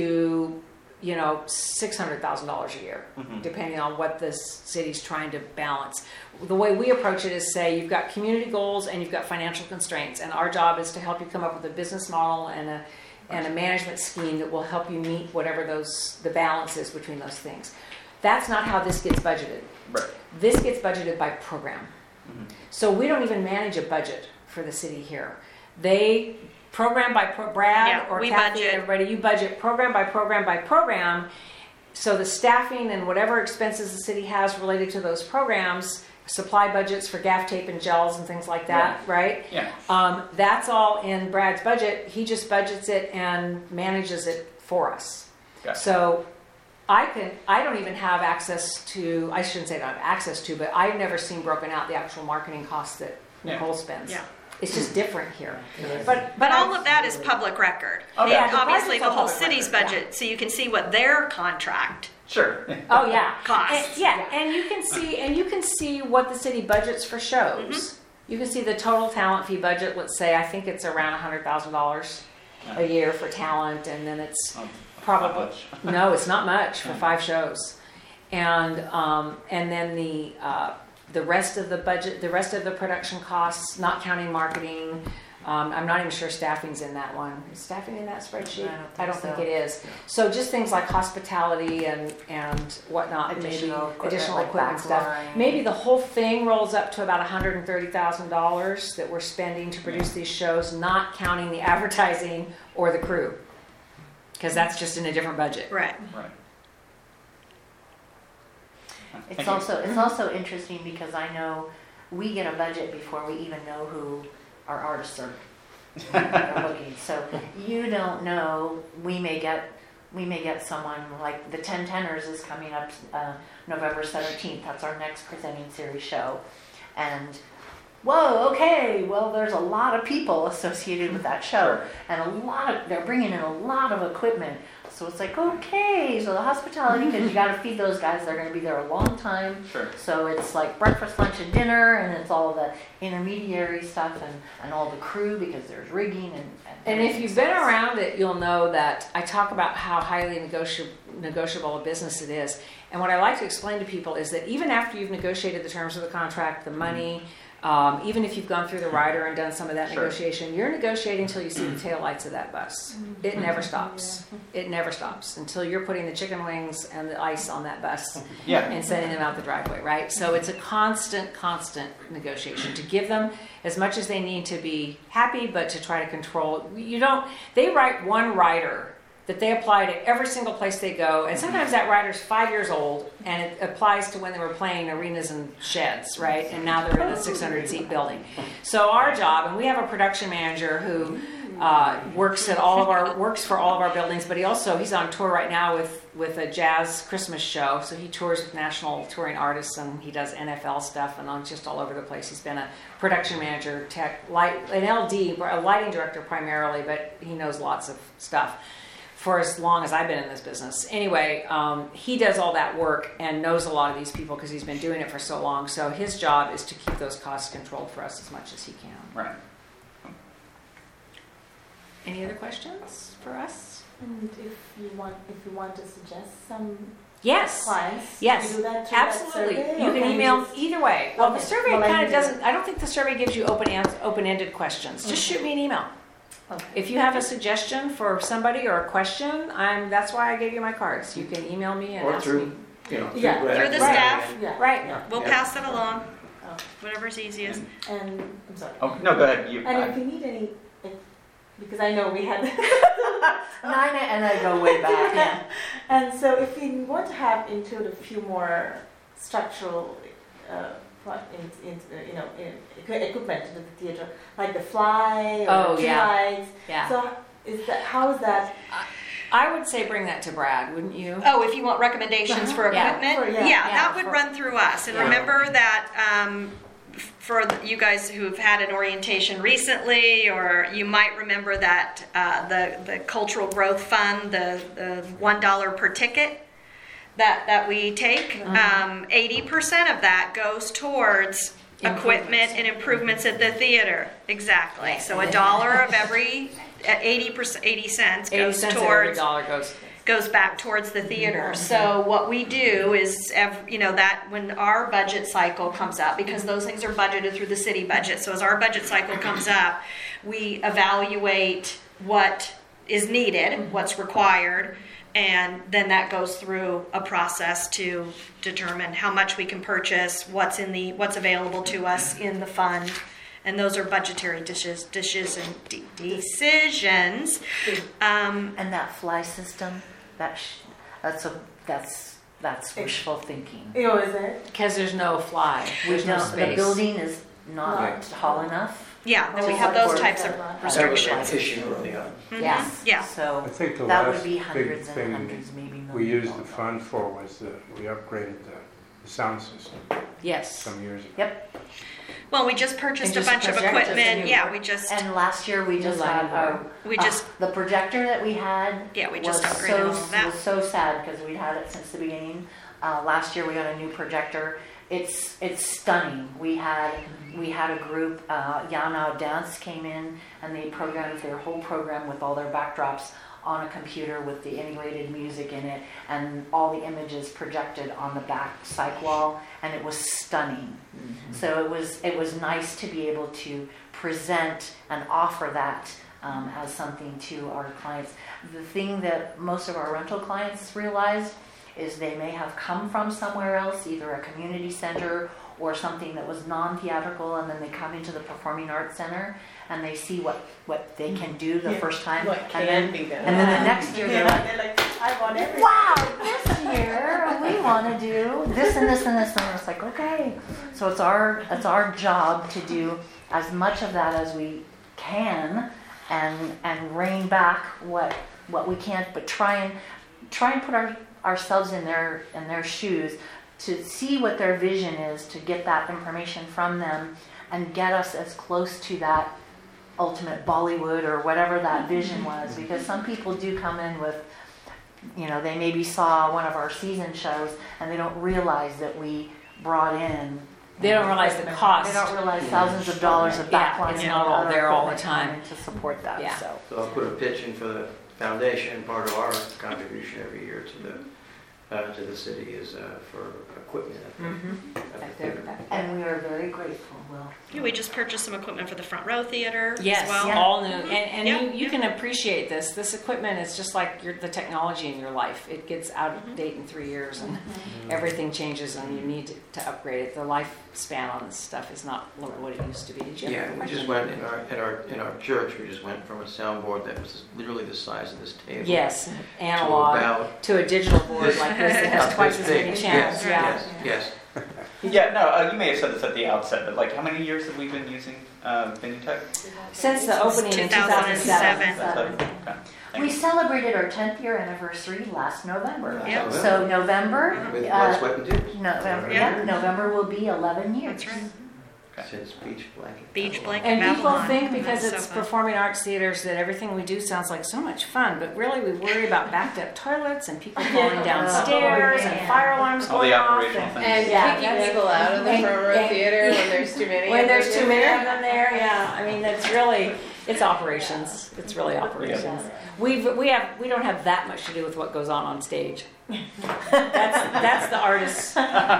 to, you know, six hundred thousand dollars a year, Mhm. depending on what the city's trying to balance. The way we approach it is say you've got community goals and you've got financial constraints, and our job is to help you come up with a business model and a and a management scheme that will help you meet whatever those the balance is between those things. That's not how this gets budgeted. Right. This gets budgeted by program. Mhm. So we don't even manage a budget for the city here. They program by pro- Brad Yeah, or we Kathy, budget. everybody, you budget program by program by program. So the staffing and whatever expenses the city has related to those programs, supply budgets for gaff tape and gels and things like that, right? Yeah. Um, that's all in Brad's budget. He just budgets it and manages it for us. Gotcha. So I can, I don't even have access to, I shouldn't say I don't have access to, but I've never seen broken out the actual marketing costs that Yeah. Nicole spends. Yeah. It's just different here. Yes. But, But all I- of that is public record. Okay. Yeah, the Obviously, budget's the all whole public city's record, yeah. budget, so you can see what their contract. Sure. Oh yeah, Costs. And, yeah, and you can see and you can see what the city budgets for shows. Mm-hmm. You can see the total talent fee budget. Let's say I think it's around a hundred thousand dollars a year for talent, and then it's Um, probably not much. no, it's not much for five shows, and um, and then the uh, the rest of the budget, the rest of the production costs, not counting marketing. Um, I'm not even sure staffing's in that one. Is staffing in that spreadsheet? I don't think so. think it is. So just things like hospitality and, and whatnot, Additional maybe equipment, additional like equipment stuff. backline. Maybe the whole thing rolls up to about one hundred thirty thousand dollars that we're spending to produce these shows, not counting the advertising or the crew. Because that's just in a different budget. Right. Right. It's Thank you. also, it's also interesting because I know we get a budget before we even know who our artists are are looking. So you don't know, we may get, we may get someone like the Ten Tenors is coming up uh, November seventeenth. That's our next presenting series show. And whoa, okay, well, there's a lot of people associated with that show. Sure. And a lot of, they're bringing in a lot of equipment. So it's like, okay, so the hospitality, because you got to feed those guys. They're going to be there a long time. Sure. So it's like breakfast, lunch, and dinner, and it's all the intermediary stuff and, and all the crew because there's rigging and. And if you've been around it, you'll know that I talk about how highly negoti- negotiable a business it is. And what I like to explain to people is that even after you've negotiated the terms of the contract, the money, um, even if you've gone through the rider and done some of that Sure. negotiation, you're negotiating until you see the taillights of that bus. It never stops. It never stops until you're putting the chicken wings and the ice on that bus Yeah. and sending them out the driveway, right? So it's a constant, constant negotiation to give them as much as they need to be happy, but to try to control. You don't, they write one rider that they apply to every single place they go, and sometimes that rider's five years old, and it applies to when they were playing arenas and sheds, right? And now they're in a six hundred seat building. So our job, and we have a production manager who uh, works at all of our works for all of our buildings, but he also he's on tour right now with with a jazz Christmas show. So he tours with national touring artists, and he does N F L stuff, and on just all over the place. He's been a production manager, tech, light, an L D, a lighting director primarily, but he knows lots of stuff for as long as I've been in this business. Anyway, um, he does all that work and knows a lot of these people because he's been doing it for so long. So his job is to keep those costs controlled for us as much as he can. Right. Any other questions for us? And if you want, if you want to suggest some Yes. clients, Yes, you do that through that absolutely. survey, You or can you email just- either way. Well, the Okay. survey Well, I kind of do that. doesn't, I don't think the survey gives you open ans- open-ended questions. Just shoot me an email. Okay. If you have a suggestion for somebody or a question, I'm, that's why I gave you my cards. You can email me and Or ask through, me. you know. Yeah. Brad. Through the Right. staff. Yeah. Right. Yeah. We'll Yeah. pass it along, Oh. whatever's easiest. And I'm sorry. Oh, no, go ahead. You, And I- if you need any, if, because I know we had. Nine and I go way back. Yeah. And so if you want to have include a few more structural, uh, pro- in, in, uh, you know, in, equi- equipment in the theater, like the fly or Oh, the yeah. lights. Yeah. So is that how is that? I would say bring that to Brad, wouldn't you? Oh, if you want recommendations for Yeah. equipment? For- yeah. Yeah, Yeah, that would for- run through us. And Yeah. remember that um, for you guys who've had an orientation recently, or you might remember that uh, the, the Cultural Growth Fund, the, the one dollar per ticket that, that we take, um, eighty percent of that goes towards equipment and improvements at the theater. Exactly. So a dollar of every, uh, eighty percent, eighty cents eighty goes cents of every towards dollar goes. goes back towards the theater. So what we do is, ev- you know, that when our budget cycle comes up, because those things are budgeted through the city budget. So as our budget cycle comes up, we evaluate what is needed, what's required, and then that goes through a process to determine how much we can purchase, what's in the, what's available to us in the fund. And those are budgetary dishes, dishes and de- decisions. Um, And that fly system, that sh- that's a that's that's wishful thinking. You know, is it? Because there's no fly. There's no No, space. the building is not Right. tall enough. yeah, then we Oh, have those of types of course. That was restrictions. an issue early on. Mhm. Yes. Yeah. So I think the that last would be big hundreds and thing hundreds, maybe millions. we used the of fund for was that we upgraded the the sound system Yes. some years ago. Yep. Well, we just purchased And a just bunch of projector, just a equipment. new Yeah, board. we just, And last year we New just lighting had our, board. we uh, just, the projector that we had yeah, we was just upgraded so all of that. was so sad because we'd had it since the beginning. Uh, last year we got a new projector. It's it's stunning. We had we had a group. Uh, Yana Dance came in and they programmed their whole program with all their backdrops on a computer with the integrated music in it and all the images projected on the back psych wall, and it was stunning. Mm-hmm. So it was it was nice to be able to present and offer that um, as something to our clients. The thing that most of our rental clients realized is they may have come from somewhere else, either a community center or something that was non-theatrical, and then they come into the Performing Arts Center and they see what, what they can do the Yeah. first time. What and can then, be done. And then the next year they're like, They're like, I want everything. wow, this year we want to do this and this and this, and it's like, okay. So it's our it's our job to do as much of that as we can, and and rein back what what we can't, but try and try and put our ourselves in their in their shoes to see what their vision is, to get that information from them and get us as close to that ultimate Bollywood or whatever that vision was. Because some people do come in with, you know, they maybe saw one of our season shows and they don't realize that we brought in. They don't realize the cost. They don't realize thousands of dollars of Yeah, backline. it's not all there all the time. To support that. Yeah. So. So I'll put a pitch in for the foundation. Part of our contribution every year to the uh, to the city is uh, for equipment at the, Mm-hmm. at the Back theater. there. And we are very grateful, Will. Yeah, we just purchased some equipment for the Front Row Theater Yes, as well. Yeah. all new. And, and Yeah, you, you yeah. can appreciate this. This equipment is just like your, the technology in your life. It gets out of date in three years and everything changes and you need to, to upgrade it. The lifespan on this stuff is not what it used to be. Did you have a Yeah, we question? just went in our in our in our church. We just went from a soundboard that was literally the size of this table. Yes, To analog about to a digital board this- like this that has about twice this as many big. channels. Yes, Yeah. yes, yes. Yeah, no, uh, you may have said this at the outset, but like, how many years have we been using uh, Vinutech? Since the opening in two thousand seven. Seven. Okay. Thank We you. celebrated our tenth year anniversary last November. Yeah. So November, With uh, blood, sweat, and tears. November, Yeah. yeah, November will be eleven years. That's right. Since Beach Blanket. Beach Blanket And people Babylon. think because That's it's so fun. performing arts theaters that everything we do sounds like so much fun, but really we worry about backed up toilets and people falling downstairs Oh, and yeah. fire alarms All going the off. operational And things. And Yeah, kicking that's- people out of the and- front row and- theater when there's too many. when of there's them too in many there. of them there, yeah. I mean, that's really, it's operations. It's really operations. We've, we have, we don't have that much to do with what goes on on stage. That's, that's the artists.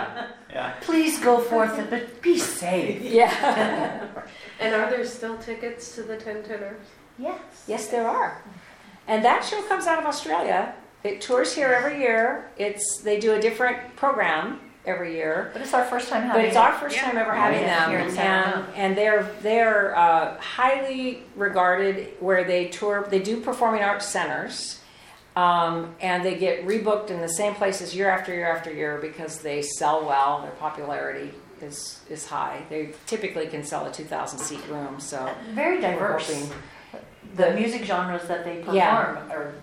Yeah. Please go forth, but be safe. Yeah. And are there still tickets to the Ten Tenors? Yes. Yes, there are. And that show comes out of Australia. It tours here every year. It's, they do a different program every year. But it's our first time But having it's it. our first Yeah. time ever having Yeah, them, here in San and Ramon. and they're they're uh, highly regarded. Where they tour, they do performing arts centers, um, and they get rebooked in the same places year after year after year because they sell well. Their popularity is is high. They typically can sell a two thousand seat room. So Very we're diverse. hoping- The music genres that they perform Yeah. are,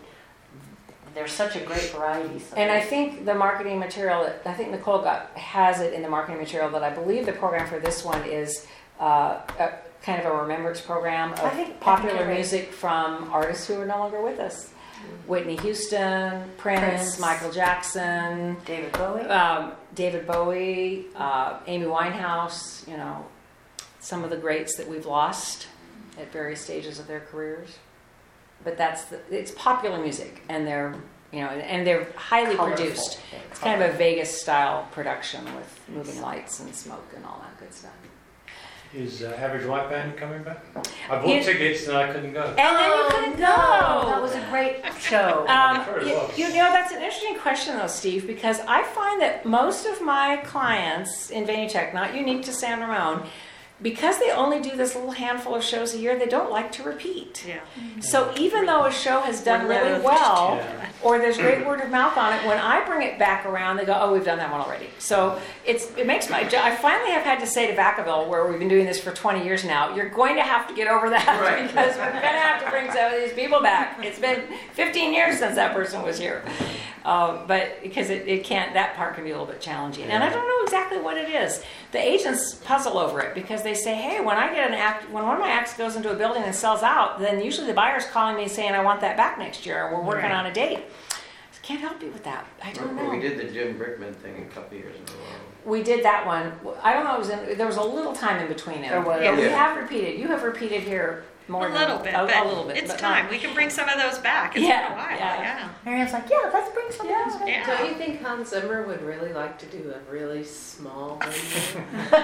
there's such a great variety. So And I think the marketing material, I think Nicole got has it in the marketing material that I believe the program for this one is uh, a, kind of a remembrance program I of think- I think popular you're right. music from artists who are no longer with us. Whitney Houston, Prince, Prince. Michael Jackson, David Bowie. um, David Bowie, uh, Amy Winehouse, you know, some of the greats that we've lost at various stages of their careers. But that's the, it's popular music, and they're you know, and they're highly Colorful. produced. It's kind of a Vegas style production with moving lights and smoke and all that good stuff. Is uh, Average White Band coming back? I bought You- tickets and I couldn't go. And then you couldn't go. That was a great show. Um, Sure it you, was. you know, that's an interesting question, though, Steve, because I find that most of my clients in Vinutech, not unique to San Ramon, because they only do this little handful of shows a year, they don't like to repeat. Yeah. So even though a show has done We're really loved. well, Yeah. or there's great word of mouth on it, when I bring it back around, they go, "Oh, we've done that one already." So it's it makes my job. I finally have had to say to Vacaville, where we've been doing this for twenty years now, "You're going to have to get over that Right. because we're going to have to bring some of these people back." It's been fifteen years since that person was here, um, but because it, it can't, that part can be a little bit challenging, and I don't know exactly what it is. The agents puzzle over it because they say, "Hey, when I get an act, when one of my acts goes into a building and sells out, then usually the buyer's calling me saying I want that back next year, and we're working Right. on a date." I can't help you with that. I don't know. We did the Jim Brickman thing a couple years in a row. We did that one. I don't know. It was in, there was a little time in between it. There was. But we Yeah. have repeated. You have repeated here more A than little bit, a, but a little bit. it's but time. not- We can bring some of those back. It's Yeah, been a while. yeah. Yeah. Marianne's like, yeah, let's bring some Yeah. of these. Yeah. Don't you think Hans Zimmer would really like to do a really small venue?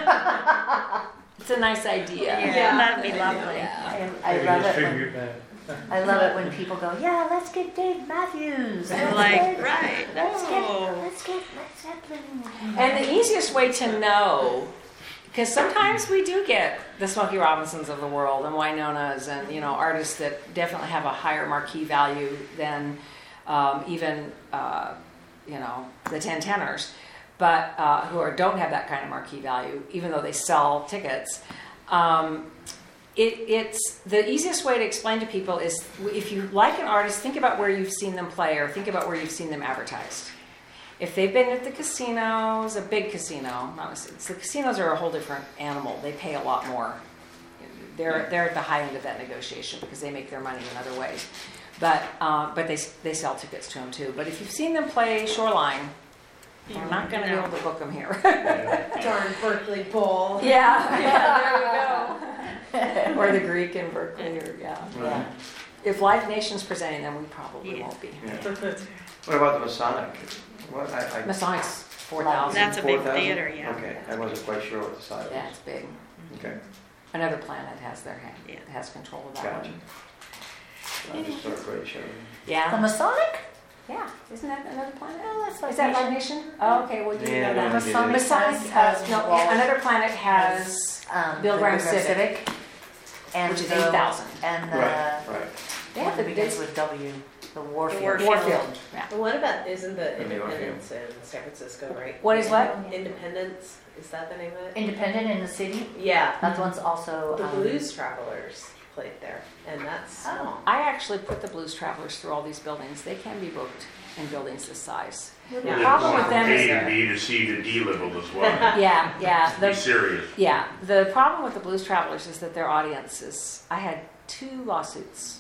It's a nice idea. Yeah, that'd be lovely. I, I Maybe love just it when tribute band. I love it when people go, yeah, let's get Dave Matthews. Let's Like, get, right. let's Oh. get, let's get Led Zeppelin. And the easiest way to know, because sometimes we do get the Smokey Robinsons of the world and Wynonas and, you know, artists that definitely have a higher marquee value than um, even, uh, you know, the Ten Tenors, but uh, who are, don't have that kind of marquee value, even though they sell tickets. Um, It, it's the easiest way to explain to people is if you like an artist, think about where you've seen them play or think about where you've seen them advertised. If they've been at the casinos, a big casino, not necessarily, the casinos are a whole different animal. They pay a lot more. They're they're at the high end of that negotiation because they make their money in other ways. But uh, but they they sell tickets to them too. But if you've seen them play Shoreline, you're not going to No. be able to book them here. Darn Berkeley Bowl. Yeah, yeah, there you go. Or the Greek in Berkeley, or yeah. Right. If Live Nation's presenting them, we probably Yeah. won't be. Yeah. What about the Masonic? What, I, I, Masonic's four thousand. That's a big four thousand? theater, yeah. Okay, I wasn't quite sure what the size Yeah, it's big. was. Okay, Another planet has their hand, Yeah. has control of that gotcha. one. I just saw a great show. The Yeah, Masonic? yeah. Isn't that another planet? Oh, that's like Is that Live Nation? Oh, okay. Well, you Yeah, know that. I think it Masonic is. Masonic, has, uh, has no, Walt, Another Planet has um, Bill the Graham Bill Graham Civic, and which is the- eight thousand. And the Right, right. They one have that the begins big with W, the Warfield. Warfield. Warfield. Yeah. And what about, isn't the In New York, Independence in San Francisco, right? What is what? Independence, is that the name of it? Independent in the city. Yeah, That one's also the um, Blues Travelers played there, and that's small. I actually put the Blues Travelers through all these buildings. They can be booked in buildings this size. The Yeah. problem with them is A to that, B to C to D level as well. yeah, yeah. Be The, serious. yeah, the problem with the Blues Travelers is that their audience is, I had two lawsuits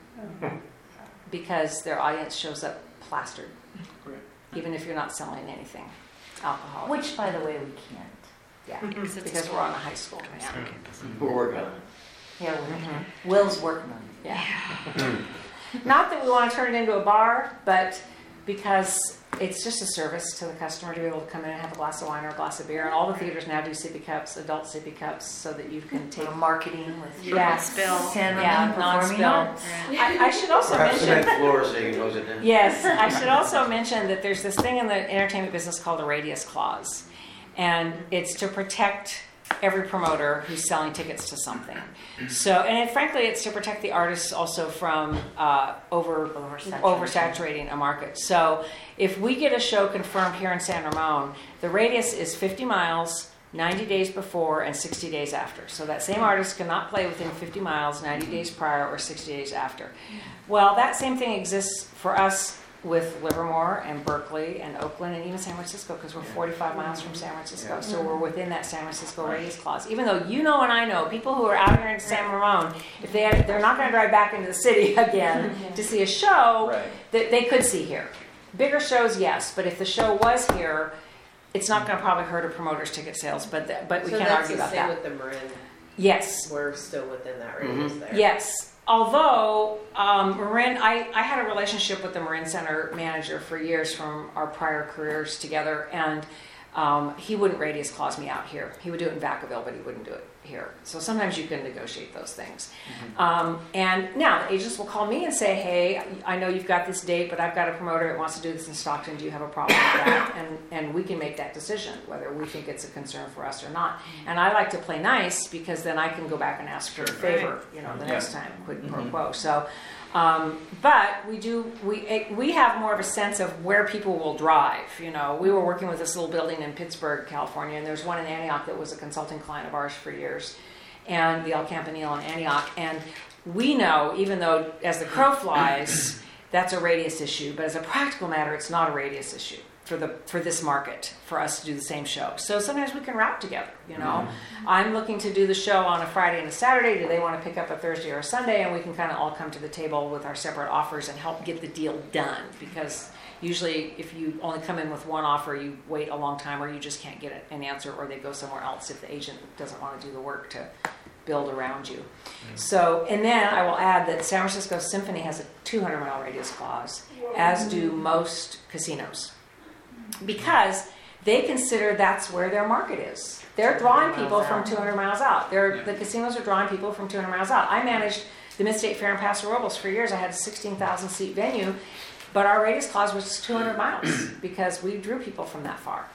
because their audience shows up plastered, Great. even if you're not selling anything, alcohol. which, by the way, we can't. Yeah, Because it's because we're on a high school. Yeah. We're working on it. Yeah, we Mhm. Will's working on it. Yeah. Not that we want to turn it into a bar, but because it's just a service to the customer to be able to come in and have a glass of wine or a glass of beer. And all the theaters now do sippy cups, adult sippy cups, so that you can take. Take marketing with Yeah. Spill. ten Yeah, performing non-spill. arts. Yeah. I, I should also Perhaps mention. cement floors so you can close it down. Yes, I should also mention that there's this thing in the entertainment business called a radius clause, and it's to protect every promoter who's selling tickets to something. So, and it, frankly, it's to protect the artists also from uh, over Oversaturation. oversaturating a market. So, if we get a show confirmed here in San Ramon, the radius is fifty miles. ninety days before and sixty days after. So that same artist cannot play within fifty miles, ninety days prior or sixty days after. Well, that same thing exists for us with Livermore and Berkeley and Oakland and even San Francisco because we're forty-five miles from San Francisco. Yeah. So we're within that San Francisco radius clause. Even though you know and I know, people who are out here in San Ramon, if they had, they're not going to drive back into the city again to see a show Right. that they could see here. Bigger shows, yes, but if the show was here, it's not going to probably hurt a promoter's ticket sales, but th- but we So can't that's argue the about same that. with the Marin. Yes, We're still within that radius Mhm. there. yes. Although um, Marin, I, I had a relationship with the Marin Center manager for years from our prior careers together, and um, he wouldn't radius clause me out here. He would do it in Vacaville, but he wouldn't do it here. So sometimes you can negotiate those things. Um, and now the agents will call me and say, hey, I know you've got this date, but I've got a promoter that wants to do this in Stockton. Do you have a problem with that? And, and we can make that decision, whether we think it's a concern for us or not. And I like to play nice because then I can go back and ask for a favor, you know, the Yeah. next time, quid pro Mhm. quo. So, um, but we do, we, it, we have more of a sense of where people will drive. You know, we were working with this little building in Pittsburgh, California, and there's one in Antioch that was a consulting client of ours for years, and the El Campanile in Antioch. And we know, even though as the crow flies, that's a radius issue, but as a practical matter, it's not a radius issue for the for this market for us to do the same show. So sometimes we can route together. You know, I'm looking to do the show on a Friday and a Saturday. Do they want to pick up a Thursday or a Sunday? And we can kind of all come to the table with our separate offers and help get the deal done. Because usually, if you only come in with one offer, you wait a long time, or you just can't get an answer, or they go somewhere else if the agent doesn't want to do the work to build around you. So, and then I will add that San Francisco Symphony has a two hundred mile radius clause, as do most casinos, because they consider that's where their market is. They're drawing people from two hundred miles out. They're, the casinos are drawing people from two hundred miles out. I managed the Mid-State Fair in Paso Robles for years. I had a sixteen thousand seat venue, but our radius clause was two hundred miles because we drew people from that far.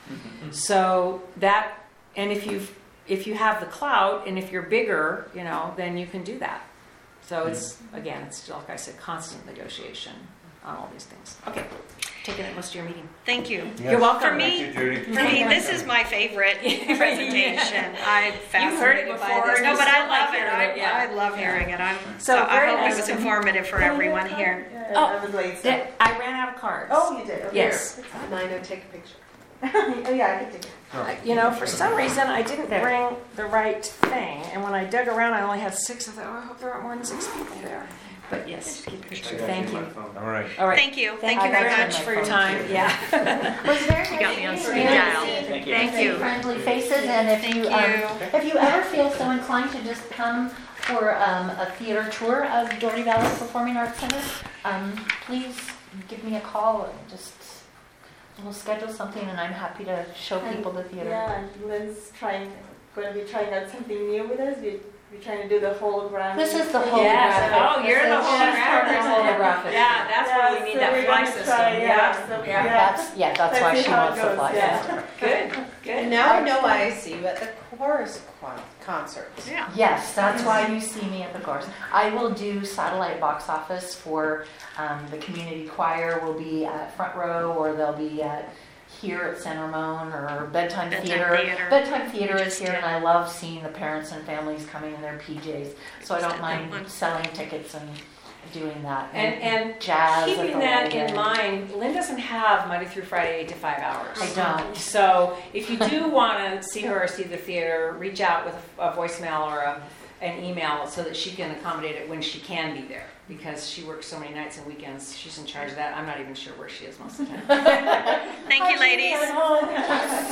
So that, and if you if you have the clout and if you're bigger, you know, then you can do that. So it's, again, it's still, like I said, constant negotiation on all these things. Okay, taking up most of your meeting. Thank you. Yes. You're welcome. For me, Thank you, Judy. For me, this is my favorite presentation. I'm You've heard it fascinated by before, this. and No, you but still I like love it. hearing I, it, yeah. I love Yeah. hearing it. I'm, So so I very hope nice. it was informative for everyone here. Yeah, Oh, I was late. So. That- I ran out of cards. Oh, you did. Okay. Yes. Nina, take a picture. oh yeah, I can take it. Uh, You know, for some reason, I didn't bring the right thing, and when I dug around, I only had six. I thought, oh, I hope there aren't more than six people there. But yes, thank you. All right. All right. Thank you. Thank I you got very you. much. for your time. Yeah. Was very You got me on nice speed meeting you. dial. Thank you. Thank you. Friendly faces, and if Thank you, you. um, if you ever feel so inclined to just come for um, a theater tour of Doherty Valley Performing Arts Center, um, please give me a call and just we'll schedule something, and I'm happy to show And- people the theater. Yeah, and Lynn's trying, going to be trying out something new with us. We, we're trying to do the hologram. This is the Yes. holographic. Oh, you're the This is holographic. holographic. Yeah, that's where we need so that we're fly gonna system. try, Yeah. yeah. So, Yeah. That's yeah. That's Let's why see she how it wants the goes, fly. yeah. Good. And Good. now I know why I see you at the chorus con- concerts. Yeah. Yes, that's why you see me at the course. I will do satellite box office for um, the community choir. Will be at front row, or they'll be at here at San Ramon, or bedtime, Bedtime theater. theater. Bedtime theater We is just here, did. and I love seeing the parents and families coming in their P Js. So I Just don't did that mind one. selling tickets and doing that. And and jazz. at keeping the that library. in mind, Lynn doesn't have Monday through Friday eight to five hours. I don't. So if you do want to see her or see the theater, reach out with a, a voicemail or a, an email so that she can accommodate it when she can be there, because she works so many nights and weekends. She's in charge of that. I'm not even sure where she is most of the time. Thank you, ladies. All Good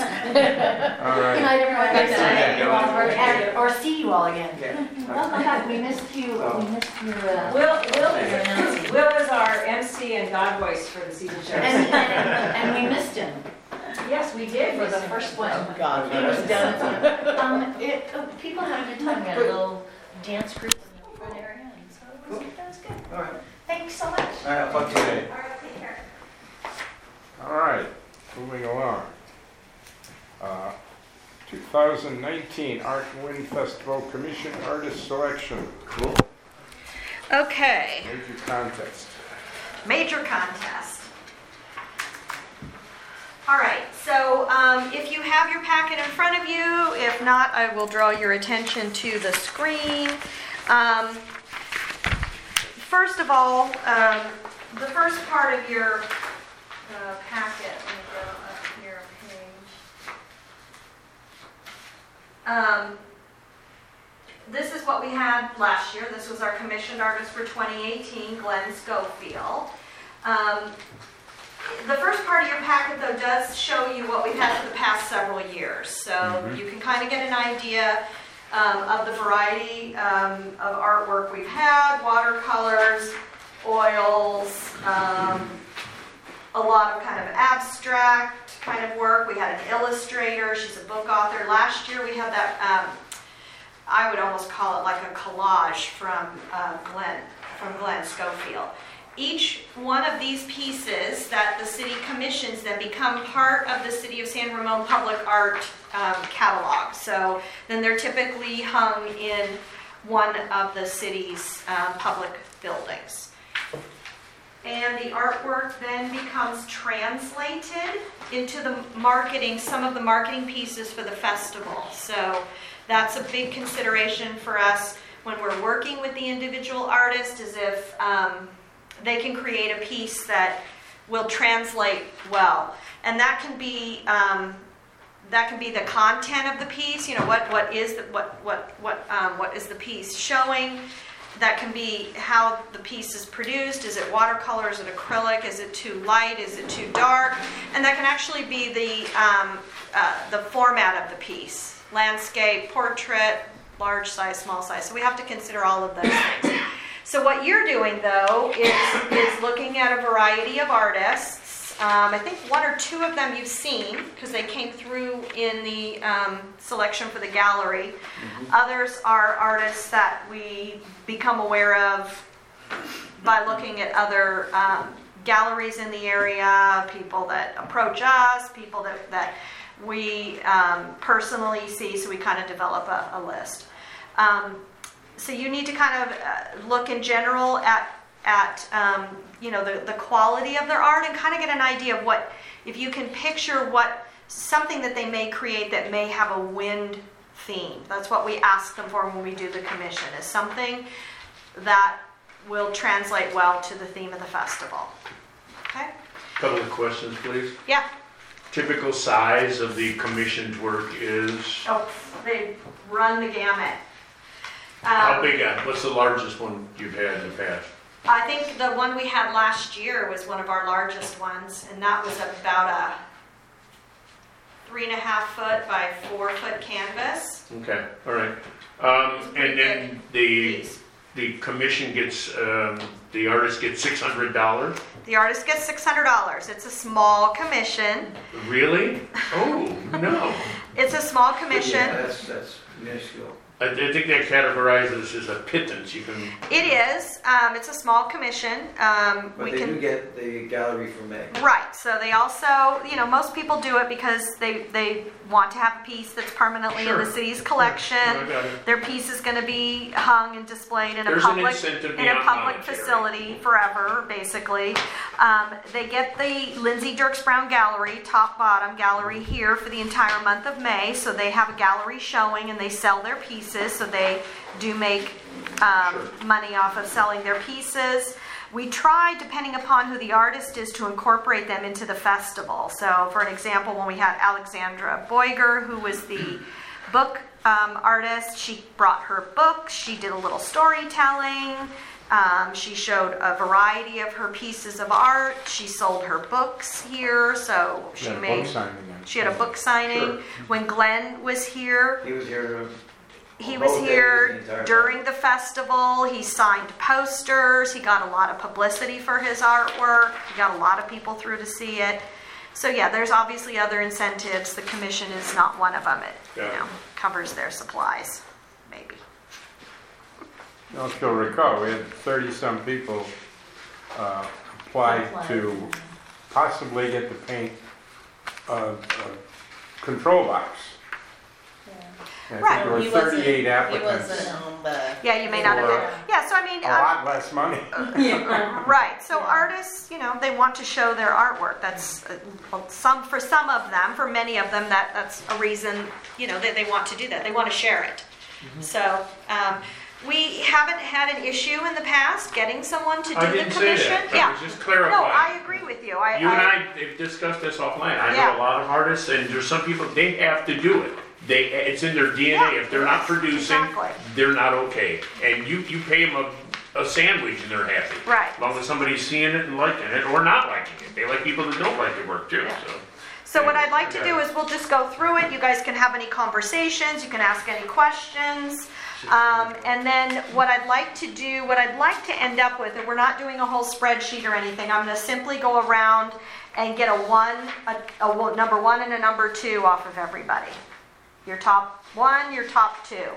right. night, everyone. Good night. And- Or see you all again. Yeah. Welcome back. We missed you. We missed you. Uh, Will, Will, is, Will is our M C and God voice for the season shows. and, and, and we missed him. Yes, we did for the first one. Oh, God. He was done. Um, it, uh, people had a good time. We had a little dance group in the front area, and so it was, that was good. All right. Thanks so much. All right, I'll talk to you later. All right, take care. All right, moving along. Uh, two thousand nineteen Art and Wind Festival Commission Artist Selection. Cool. Okay. Major contest. Major contest. All right, so um, if you have your packet in front of you, if not, I will draw your attention to the screen. Um, first of all, um, the first part of your uh, packet, let me go up here a page. Um, This is what we had last year. This was our commissioned artist for twenty eighteen, Glenn Schofield. Um, the first part of your packet, though, does show you what we've had for the past several years. So Mhm. you can kind of get an idea um, of the variety um, of artwork we've had, watercolors, oils, um, a lot of kind of abstract kind of work. We had an illustrator. She's a book author. Last year we had that um, I would almost call it like a collage from uh, Glenn, from Glenn Schofield. Each one of these pieces that the city commissions then become part of the City of San Ramon Public Art um, catalog. So then they're typically hung in one of the city's um, public buildings. And the artwork then becomes translated into the marketing, some of the marketing pieces for the festival. So that's a big consideration for us when we're working with the individual artist, is if um, they can create a piece that will translate well. And that can be um, that can be the content of the piece. You know, what what is the, what what what um, what is the piece showing? That can be how the piece is produced. Is it watercolor? Is it acrylic? Is it too light? Is it too dark? And that can actually be the um, uh, the format of the piece. Landscape, portrait, large size, small size. So we have to consider all of those things. So what you're doing though is, is looking at a variety of artists. Um, I think one or two of them you've seen because they came through in the um, selection for the gallery. Mm-hmm. Others are artists that we become aware of by looking at other um, galleries in the area, people that approach us, people that, that we um, personally see, so we kind of develop a, a list. Um, so you need to kind of uh, look in general at, at um, you know, the, the quality of their art and kind of get an idea of what, if you can picture what, something that they may create that may have a wind theme. That's what we ask them for when we do the commission, is something that will translate well to the theme of the festival. Okay? Couple of questions, please. Yeah. Typical size of the commissioned work is? Oh, they run the gamut. Um, How big? uh, What's the largest one you've had in the past? I think the one we had last year was one of our largest ones, and that was about a three and a half foot by four foot canvas. Okay, all right. Um, and then the Piece. the commission gets um, the artist gets six hundred dollars. The artist gets six hundred dollars. It's a small commission. Really? Oh no! It's a small commission. Yeah, that's, that's minuscule. I, I think that categorizes as a pittance. You can. It is. Um, it's a small commission. Um, But we they can. do get the gallery for May. Right. So they also, you know, most people do it because they they want to have a piece that's permanently Sure. in the city's collection. I got it. Their piece is going to be hung and displayed in There's a an public incentive in a beyond public monetary. facility forever, basically. Um, they get the Lindsay Dirks Brown Gallery, top bottom gallery here for the entire month of May. So they have a gallery showing and they sell their pieces. So they do make um, Sure. money off of selling their pieces. We try, depending upon who the artist is, to incorporate them into the festival. So, for an example, when we had Alexandra Boiger, who was the book um, artist, she brought her books, she did a little storytelling, um, she showed a variety of her pieces of art, she sold her books here, so she Yeah, made... book signing then. She had a book signing. Sure. When Glenn was here, He was here. he Both was days, the here entire during the festival. He signed posters. He got a lot of publicity for his artwork. He got a lot of people through to see it. So yeah, there's obviously other incentives. The commission is not one of them. It you Yeah. know, covers their supplies, maybe. I'll still recall, we had thirty-some people uh, apply to possibly get to paint a, a control box. I Right. think there were He wasn't- thirty-eight He applicants. wasn't on the. Yeah, you may not have been. Yeah, so I mean, A um, lot less money. right. So artists, you know, they want to show their artwork. That's uh, well, some for some of them. For many of them, that that's a reason, you know, that they want to do that. They want to share it. Mm-hmm. So um, we haven't had an issue in the past getting someone to do I the didn't say commission. that. I Yeah. was just clarifying. No, I agree with you. I, You and I, I have discussed this offline. I Yeah. know a lot of artists, and there's some people, they have to do it. They, it's in their D N A. Yeah, If they're not producing, exactly. they're not okay. And you, you pay them a, a sandwich and they're happy. Right. As long as somebody's seeing it and liking it, or not liking it. They like people that don't like your work too, Yeah. so. So what I'd like to Okay. do is we'll just go through it. You guys can have any conversations. You can ask any questions. Um, and then what I'd like to do, what I'd like to end up with, and we're not doing a whole spreadsheet or anything. I'm going to simply go around and get a one, a, a one- number one and a number two off of everybody. Your top one, your top two.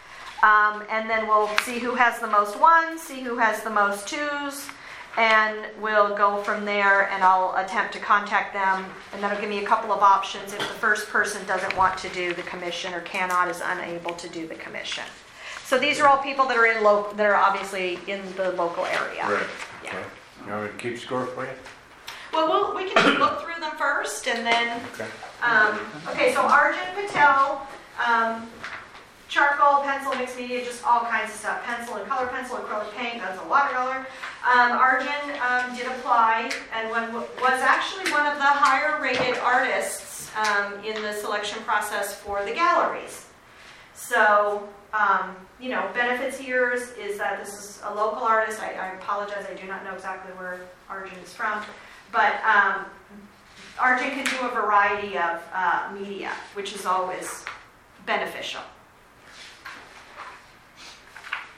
Um, and then we'll see who has the most ones, see who has the most twos, and we'll go from there, and I'll attempt to contact them, and that'll give me a couple of options if the first person doesn't want to do the commission or cannot, is unable to do the commission. So these are all people that are in local, that are obviously in the local area. Right. Yeah. You want me to keep score for you? Well, we'll we can look through them first, and then, Okay. um, okay, so Arjun Patel, um, charcoal, pencil, mixed media, just all kinds of stuff. Pencil and color pencil, acrylic paint, that's a watercolor. Um, Arjun um, did apply and one, was actually one of the higher rated artists um, in the selection process for the galleries. So, um, you know, benefits here is, is that this is a local artist. I, I apologize, I do not know exactly where Arjun is from. But um, Arjun can do a variety of uh, media, which is always beneficial.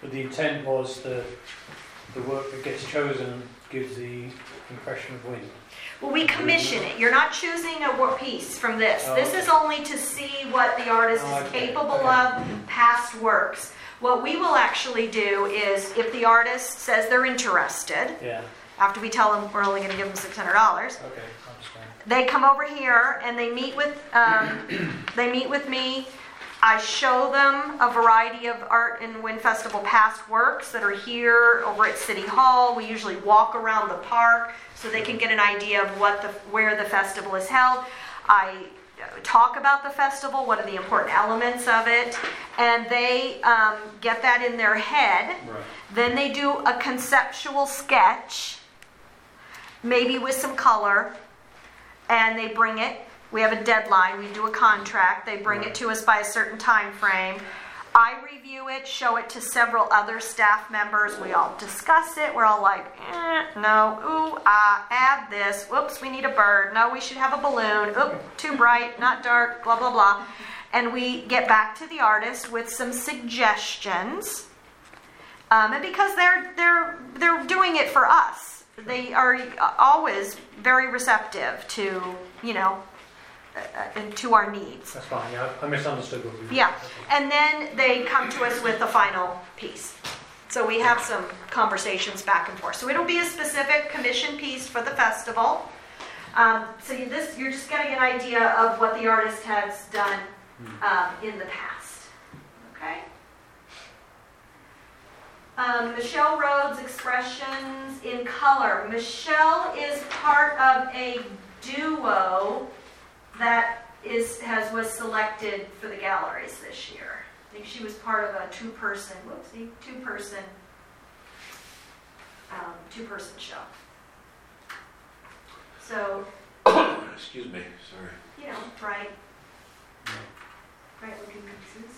But the intent was that the work that gets chosen gives the impression of wind. Well, we commission it. You're not choosing a wor- piece from this. Oh, This okay. is only to see what the artist Oh, is okay, capable okay. of, past works. What we will actually do is, if the artist says they're interested, Yeah, after we tell them we're only going to give them six hundred dollars, okay, I understand. they come over here and they meet with um, they meet with me. I show them a variety of Art and Wind Festival past works that are here over at City Hall. We usually walk around the park so they can get an idea of what the where the festival is held. I talk about the festival, what are the important elements of it, and they um, get that in their head. Right. Then they do a conceptual sketch, maybe with some color, and they bring it. We have a deadline. We do a contract. They bring it to us by a certain time frame. I review it, show it to several other staff members. We all discuss it. We're all like, eh, no, ooh, ah, add this. Whoops, we need a bird. No, we should have a balloon. Oop, too bright, not dark, blah, blah, blah. And we get back to the artist with some suggestions. Um, and because they're they're they're doing it for us, they are always very receptive to, you know, uh, and to our needs. That's fine, yeah, I misunderstood what you Yeah, and then they come to us with the final piece. So we have some conversations back and forth. So it'll be a specific commission piece for the festival. Um, so you, this, you're just getting an idea of what the artist has done um, in the past. Okay. Um, Michelle Rhodes, Expressions in Color. Michelle is part of a duo that is has was selected for the galleries this year. I think she was part of a two-person, whoopsie, two-person, um, two-person show. So, Excuse me, sorry. you know, bright, bright-looking pieces.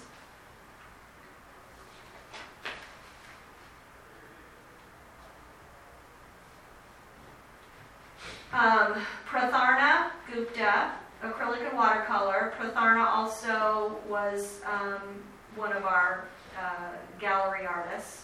Um, Pratharna Gupta, acrylic and watercolor. Pratharna also was um, one of our uh, gallery artists.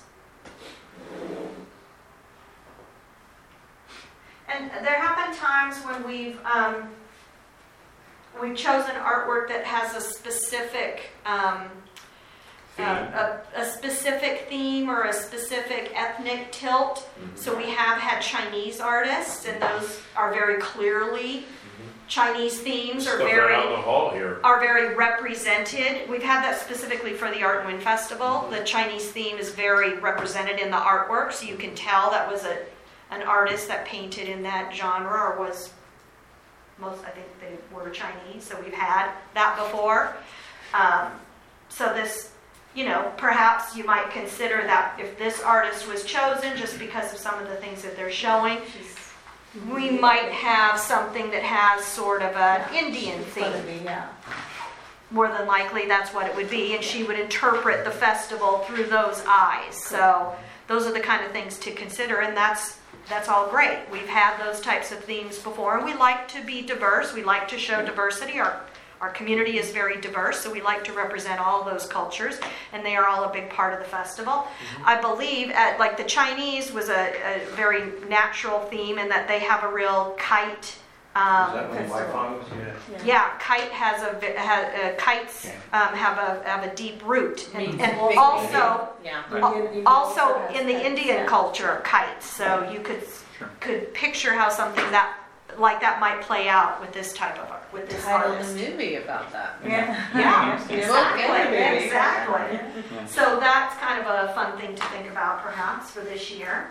And there have been times when we've um, we've chosen artwork that has a specific um, uh, a, a specific theme or a specific ethnic tilt. Mm-hmm. So we have had Chinese artists, and those are very clearly Chinese themes are Stuff very right out in the hall here. are very represented. We've had that specifically for the Art and Wind Festival. The Chinese theme is very represented in the artwork, so you can tell that was a an artist that painted in that genre, or was most, I think they were Chinese, so we've had that before. Um, so this, you know, perhaps you might consider that if this artist was chosen just because of some of the things that they're showing, we might have something that has sort of an Indian theme. Yeah. More than likely, that's what it would be, and she would interpret the festival through those eyes. So those are the kind of things to consider, and that's that's all great. We've had those types of themes before, and we like to be diverse. We like to show diversity. Our our community is very diverse, so we like to represent all those cultures, and they are all a big part of the festival. Mm-hmm. I believe, at, like the Chinese was a, a very natural theme in that they have a real kite. Um, Is that when Wi-Fi was? Yeah. yeah, kite has a vi- has, uh, kites um, have a have a deep root, and, and Big also Yeah. al- Indian- Indian also also has in the kites, Indian yeah. culture, kites. So you could Sure. could picture how something that like that might play out with this type of art, with this Title artist. the movie about that. Yeah. Yeah, Book exactly, and a movie. exactly. Yeah. So that's kind of a fun thing to think about, perhaps, for this year.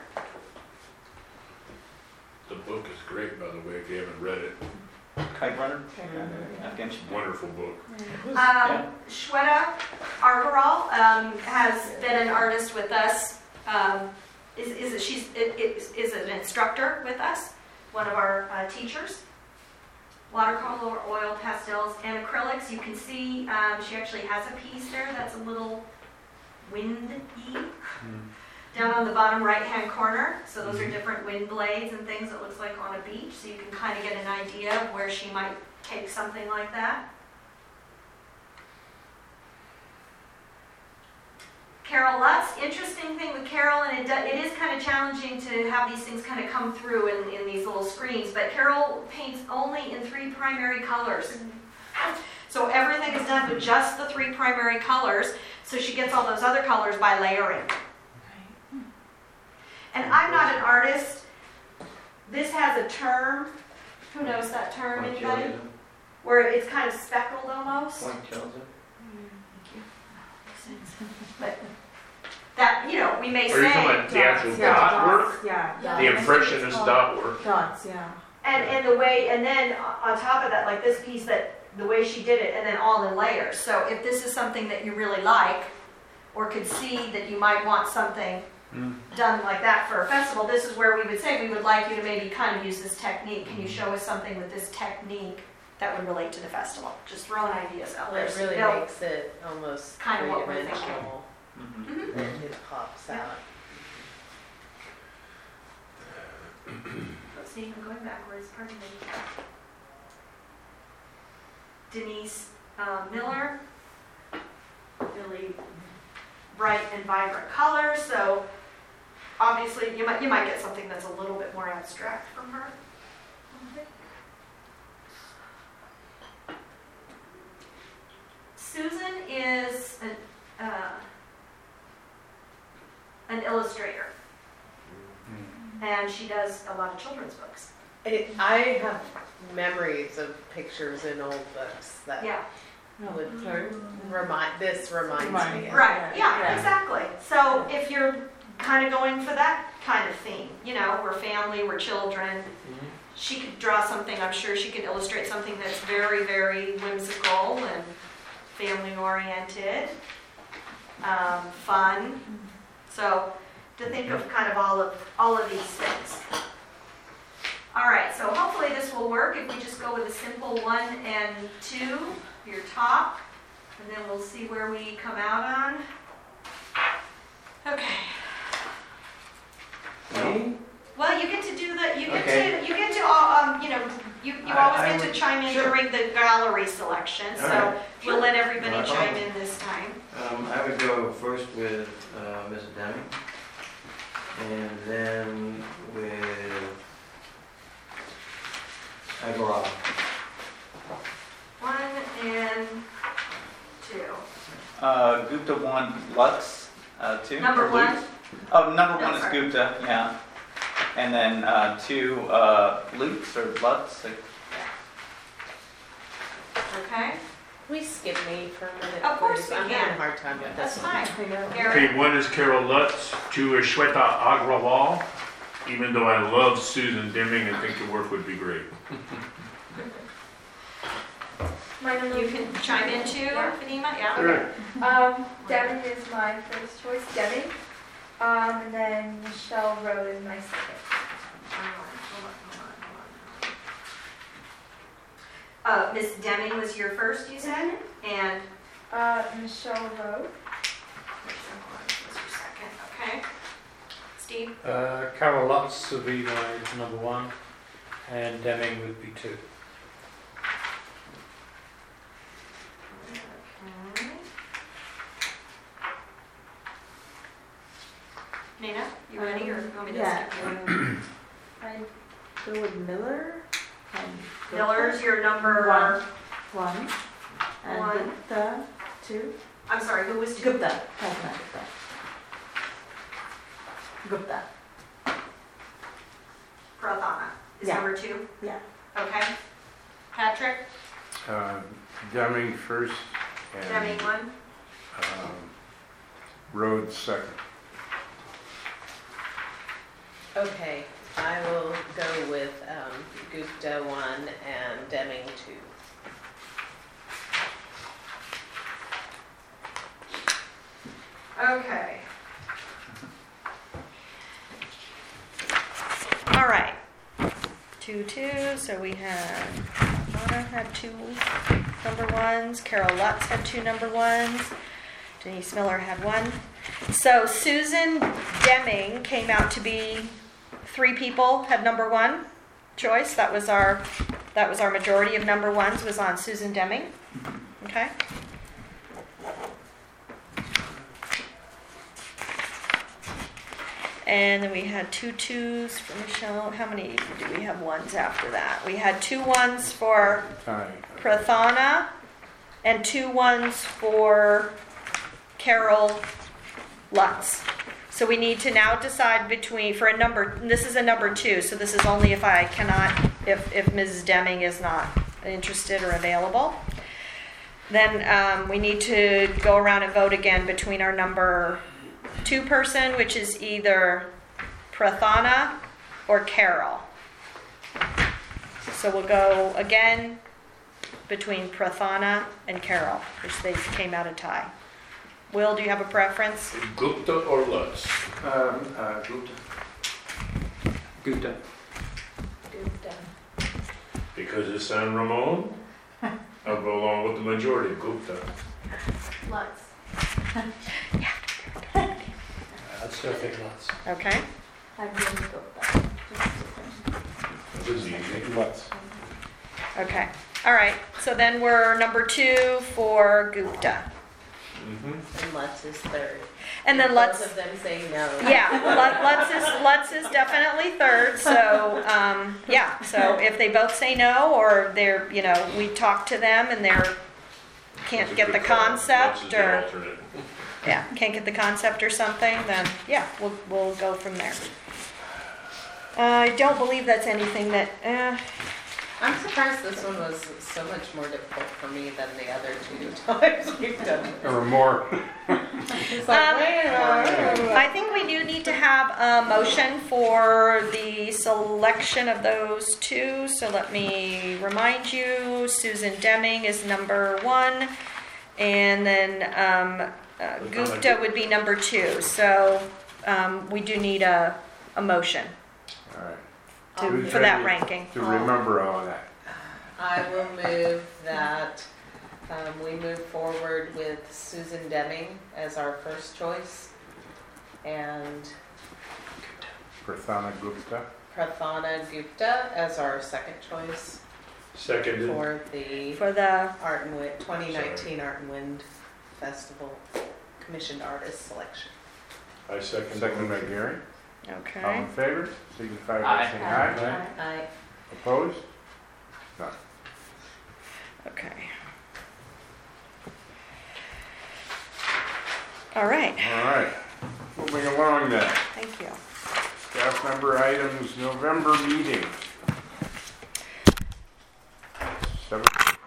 The book is great, by the way, if you haven't read it. Kite Runner? Yeah. Afghan. Wonderful book. Um, Shweta Argaral um, has been an artist with us. Um, is is it, she's it, is, is an instructor with us, one of our uh, teachers. Watercolor, oil, pastels, and acrylics. You can see um, she actually has a piece there that's a little windy down on the bottom right-hand corner. So those are different wind blades and things it looks like on a beach. So you can kind of get an idea of where she might take something like that. Carol Lutz. Interesting thing with Carol, and it, do, it is kind of challenging to have these things kind of come through in, in these little screens, but Carol paints only in three primary colors. So everything is done with just the three primary colors, so she gets all those other colors by layering. And I'm not an artist. This has a term. Who knows that term, anybody? Where it's kind of speckled almost. But that, you know, we may Are you say, talking about the actual Yeah, dot work? dots, Yeah. Yeah. The impressionist dot work? Dots, yeah. and, and the way, and then on top of that, like this piece, that the way she did it, and then all in layers. So if this is something that you really like, or could see that you might want something Mm. done like that for a festival, this is where we would say, we would like you to maybe kind of use this technique. Can you show us something with this technique that would relate to the festival? Just throwing ideas out there. It So really they'll- makes it almost Kind of what we're three-dimensional. Mhm. Mhm. It pops out. Let's see, I'm going backwards, pardon me. Denise uh, Miller, really bright and vibrant colors, so obviously you might, you might get something that's a little bit more abstract from her. Susan is an, uh, an illustrator, and she does a lot of children's books. It, I have memories of pictures in old books that Yeah. would remind, this reminds Remind me of. Right, yeah, Yeah. exactly. So if you're kind of going for that kind of theme, you know, we're family, we're children, she could draw something, I'm sure she could illustrate something that's very, very whimsical and family-oriented, um, fun. So to think of kind of all of all of these things. All right, so hopefully this will work if we just go with a simple one and two, your top, and then we'll see where we come out on. Okay. Well, you get to do the, you get Okay. to, you get to, all, um, you know, you, you I- always I get to would- chime in sure. during the gallery selection, All so right. we'll let everybody No chime problem. in this time. Um, I would go first with uh, Miz Deming, and then with Agora. One and two. Uh, Gupta one, Lutz, uh, two. Number or one? Lutz. Oh, number No, one is sorry. Gupta, yeah. And then uh, two, uh, Lutz or Lutz. Like, Okay, Can we skip me for a minute? Of course please? we I'm can. having a hard time with that's this one. fine. Okay, Gary? one is Carol Lutz, two is Shweta Agrawal, even though I love Susan Deming and think the work would be great. My number You can chime in too, Yeah. Fatima, yeah? Sure. Um, Devin is my first choice, Devin. Um, and then Michelle Rowe is my second. Hold on, hold on, hold on, hold on. Uh, Miss Deming was your first, you said? And, Uh, Michelle Rowe. what's your second, okay? Steve? Uh, Carol Lutz would be my number one, and Deming would be two. Okay. Nina, you ready, or you want me to Yeah. skip you? um, I go with Miller. and Miller's your number, One. One. And One. Gupta, two. I'm sorry, who was two? Gupta. Padma Gupta. Gupta. Prathana is Yeah. number two? Yeah. Okay. Patrick, Uh, Deming first Deming and one, um, Rhodes second. Okay, I will go with um, Gupta one and Deming two. okay. All right. Two, two, so we had, Donna had two number ones, Carol Lutz had two number ones, Denise Miller had one. So Susan Deming came out to be three people had number one choice. That was our that was our majority of number ones was on Susan Deming. Okay. And then we had two twos for Michelle. How many do we have ones after that? We had two ones for Time. Prathana and two ones for Carol Lutz. So we need to now decide between, for a number, this is a number two, so this is only if I cannot, if, if Missus Deming is not interested or available. Then um, we need to go around and vote again between our number two person, which is either Prathana or Carol. So we'll go again between Prathana and Carol, which they came out a tie. Will, do you have a preference? Gupta or Lutz? Um, uh, Gupta. Gupta. Gupta. Because it's San Ramon, I'll go along with the majority, Gupta. Lutz. I'd still think Lutz. Okay. I'm going to go with that. That was easy. Let's. Okay. All right. So then we're number two for Gupta. Mm-hmm. And Lutz is third. And then let's. Both of them say no. Yeah, Lutz Lutz is, Lutz is definitely third, so, um, yeah, so if they both say no, or they're, you know, we talk to them and they're, can't get the concept, or, yeah, can't get the concept or something, then, yeah, we'll, we'll go from there. Uh, I don't believe that's anything that, uh, I'm surprised this one was so much more difficult for me than the other two times we've done it. Or more. It's like, Um, wait a minute. I think we do need to have a motion for the selection of those two. So let me remind you, Susan Deming is number one, and then um, uh, Gupta would be number two. So um, we do need a, a motion All right. to, Who's for that ready ranking. To remember all of that. I will move that um, we move forward with Susan Deming as our first choice and Prathana Gupta. Prathana Gupta as our second choice Seconded. for the For the, Art and Wind, twenty nineteen Art and Wind Festival Commissioned Artist Selection. I second. Second by Gary. All okay. in favor? Signify by Aye. saying aye. I Opposed? None. Okay. All right. All right. Moving along then. Thank you. Staff member items, November meeting. Seven.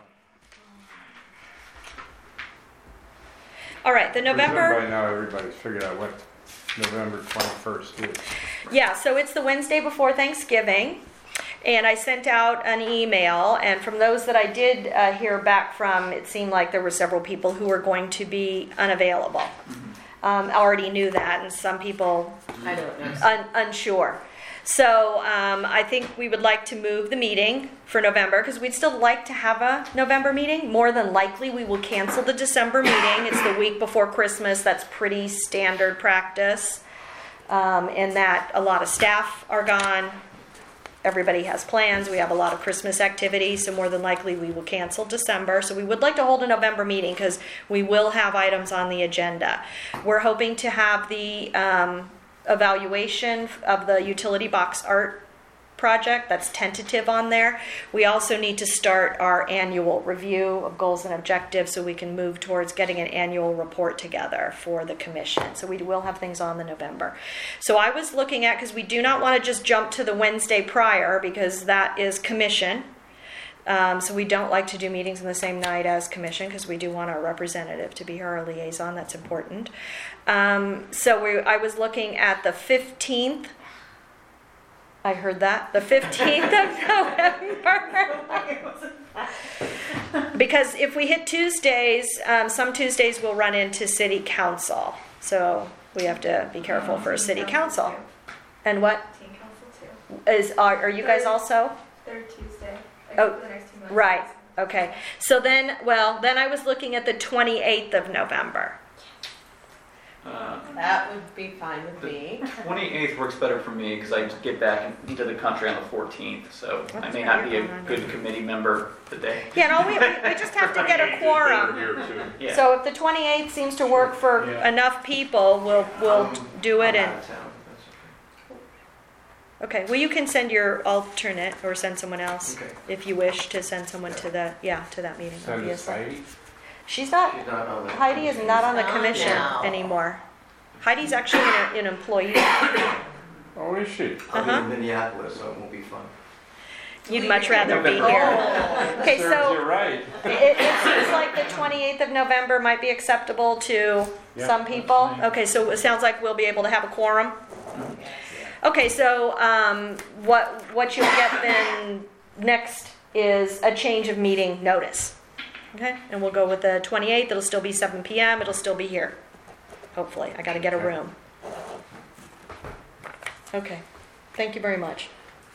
All right, the November. By now, everybody's figured out what November twenty-first is. Yeah, so it's the Wednesday before Thanksgiving, and I sent out an email, and from those that I did uh, hear back from, it seemed like there were several people who were going to be unavailable. Um, I already knew that, and some people I don't know. un- unsure. So um, I think we would like to move the meeting for November, because we'd still like to have a November meeting. More than likely, we will cancel the December meeting. It's the week before Christmas. That's pretty standard practice. Um, in that a lot of staff are gone. Everybody has plans. We have a lot of Christmas activities, so more than likely we will cancel December. So we would like to hold a November meeting because we will have items on the agenda. We're hoping to have the um, evaluation of the utility box art project. That's tentative on there. We also need to start our annual review of goals and objectives so we can move towards getting an annual report together for the commission. So we will have things on the November. So I was looking at, because we do not want to just jump to the Wednesday prior, because that is commission. Um, so we don't like to do meetings on the same night as commission, because we do want our representative to be our liaison. That's important. Um, so we, I was looking at the fifteenth. I heard that. The fifteenth of November. Because if we hit Tuesdays, um, some Tuesdays we'll run into city council. So we have to be careful for city council. And what? Teen council too. Is, are, are you guys also? Third Tuesday. Oh, for the next two months. Right. Okay. So then, well, then I was looking at the twenty-eighth of November. Uh, That would be fine with the me. twenty-eighth works better for me because I get back into the country on the fourteenth, so I may not be a good committee member today. Yeah, no, we, we we just have to get a quorum. Yeah. So if the twenty-eighth seems to work for Yeah. enough people, we'll, we'll do it. I'm And out of town, that's Okay, well, you can send your alternate or send someone else Okay. if you wish to send someone to the, yeah, to that meeting, Send us obviously. Heidi. She's not, She's not on the. Heidi is not on the Oh, commission no. anymore. Heidi's actually an, an employee. Oh, is she? I'll Uh-huh. be in Minneapolis, so it won't be fun. You'd much rather be November. here. Okay, Serves so you right. it, it seems like the twenty-eighth of November might be acceptable to Yeah, some that's people. fine. Okay, so it sounds like we'll be able to have a quorum. Okay, so um, what what you'll get then next is a change of meeting notice. Okay, and we'll go with the twenty-eighth. It'll still be seven p.m. It'll still be here. Hopefully, I got to get a room. Okay, thank you very much.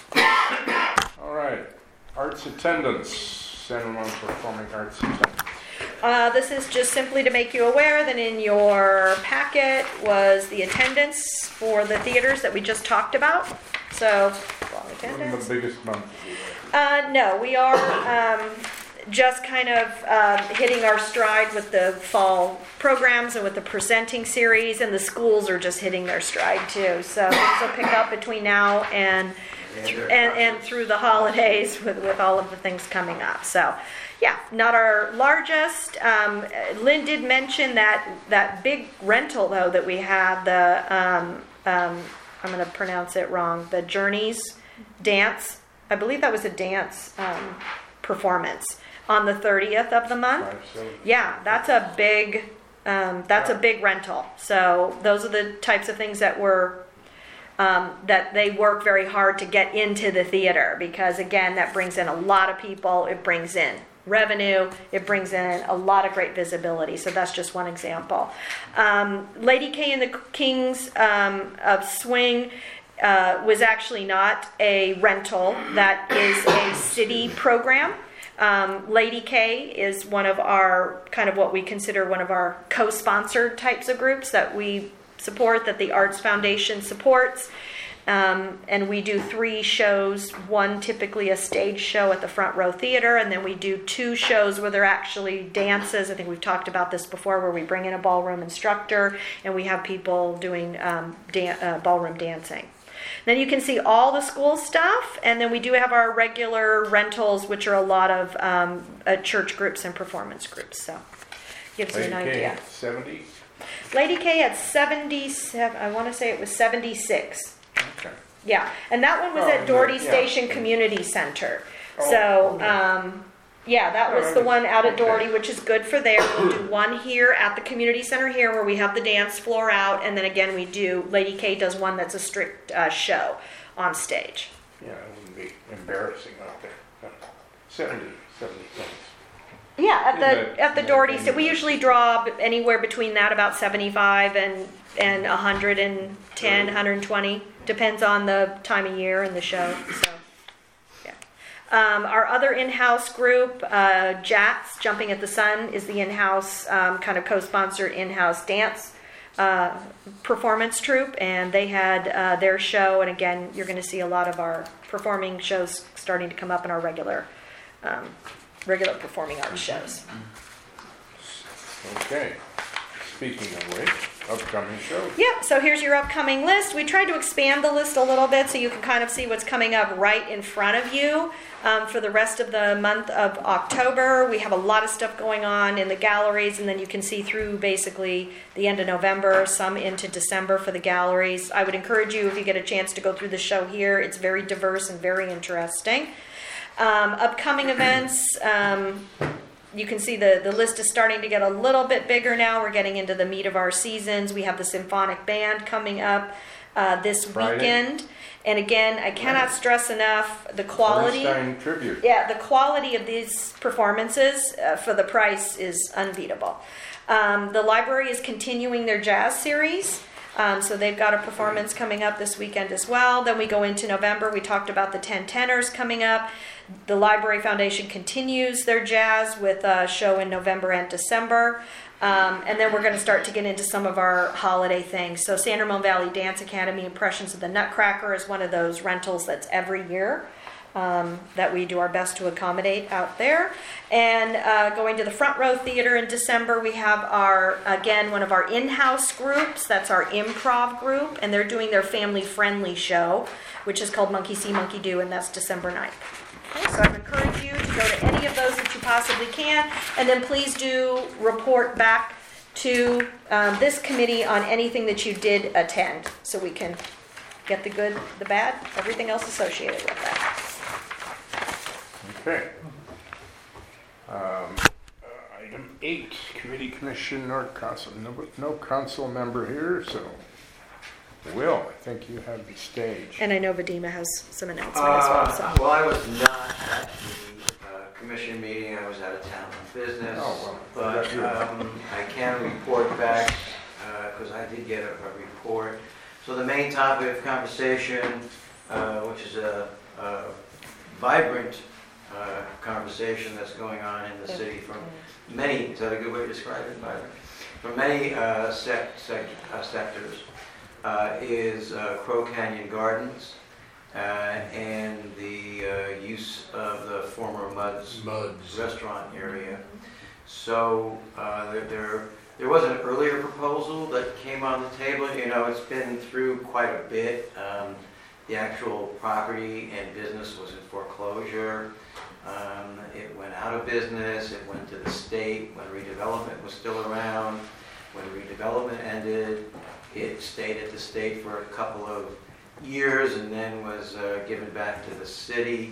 All right. Arts attendance. San Ramon Performing Arts attendance. Uh, this is just simply to make you aware that in your packet was the attendance for the theaters that we just talked about. So, long One attendance. of the biggest months. Uh, no, we are um, just kind of uh, hitting our stride with the fall programs and with the presenting series, and the schools are just hitting their stride too. So things will pick up between now and and, and through the holidays with, with all of the things coming up. So, yeah, not our largest. Um, Lynn did mention that that big rental though that we had, the um, um, I'm going to pronounce it wrong, the Journeys dance. I believe that was a dance um, performance on the thirtieth of the month. Right, so Yeah, that's a big um, that's a big rental. So those are the types of things that we're um, that they work very hard to get into the theater, because again, that brings in a lot of people. It brings in revenue. It brings in a lot of great visibility. So that's just one example. Um, Lady K and the Kings um, of Swing uh, was actually not a rental. That is a city program. Um, Lady K is one of our, kind of what we consider one of our co-sponsored types of groups that we support, that the Arts Foundation supports. Um, and we do three shows, one typically a stage show at the Front Row Theater, and then we do two shows where they're actually dances. I think we've talked about this before, where we bring in a ballroom instructor and we have people doing um, dan- uh, ballroom dancing. Then you can see all the school stuff, and then we do have our regular rentals, which are a lot of um, uh, church groups and performance groups. So gives you Lady an K, idea. seventy? Lady K at seventy-seven, I want to say it was seventy-six. Okay. Yeah, and that one was Oh, at Doherty yeah. Station Community Center. Oh, So, okay. um, yeah, that was Oh, the one out at okay. Doherty, which is good for there. We'll do one here at the community center here, where we have the dance floor out, and then again we do, Lady K does one that's a strict uh, show on stage. Yeah, it wouldn't be embarrassing out there. No. seventy, seventy cents. Yeah, at In the the- at the in the Doherty, so venue. we usually draw b- anywhere between that, about seventy-five and and one hundred ten, one hundred twenty, depends on the time of year and the show. So, yeah. Um, our other in-house group, uh, Jats, Jumping at the Sun, is the in-house um, kind of co-sponsored in-house dance uh, performance troupe, and they had uh, their show. And again, you're going to see a lot of our performing shows starting to come up in our regular. Um, regular performing arts shows. Okay. Speaking of which, upcoming shows. Yeah, so here's your upcoming list. We tried to expand the list a little bit so you can kind of see what's coming up right in front of you um, for the rest of the month of October. We have a lot of stuff going on in the galleries, and then you can see through basically the end of November, some into December for the galleries. I would encourage you, if you get a chance, to go through the show here. It's very diverse and very interesting. Um, upcoming events, um, you can see the, the list is starting to get a little bit bigger now. We're getting into the meat of our seasons. We have the Symphonic Band coming up uh, this Friday. weekend. And again, I cannot stress enough the quality. Bernstein tribute. Yeah, the quality of these performances uh, for the price is unbeatable. Um, the library is continuing their jazz series. Um, so they've got a performance coming up this weekend as well. Then we go into November. We talked about the ten tenors coming up. The Library Foundation continues their jazz with a show in November and December. Um, and then we're going to start to get into some of our holiday things. So San Ramon Valley Dance Academy Impressions of the Nutcracker is one of those rentals that's every year. um, that we do our best to accommodate out there. And uh, going to the Front Row Theater in December, we have our, again, one of our in-house groups. That's our improv group, and they're doing their family-friendly show, which is called Monkey See, Monkey Do, and that's December ninth. Okay, so I encourage you to go to any of those that you possibly can, and then please do report back to um, this committee on anything that you did attend, so we can get the good, the bad, everything else associated with that. Okay. Um, uh, item eight, committee commission or council. No, no council member here, so Will, I think you have the stage. And I know Vadima has some announcement as well. Uh, So. well, I was not at the uh, commission meeting. I was out of town on business. Oh, well, but that's your- um, I can report back because I did get a, a report. So the main topic of conversation, uh, which is a, a vibrant uh, conversation that's going on in the city from many, is that a good way to describe it, vibrant? From many uh, sec, sec, uh, sectors, uh, is uh, Crow Canyon Gardens uh, and the uh, use of the former Muds, Muds. restaurant area. So uh, there, there, there was an earlier proposal that came on the table. You know, it's been through quite a bit. Um, the actual property and business was in foreclosure. Um, it went out of business. It went to the state when redevelopment was still around. When redevelopment ended, it stayed at the state for a couple of years and then was uh, given back to the city.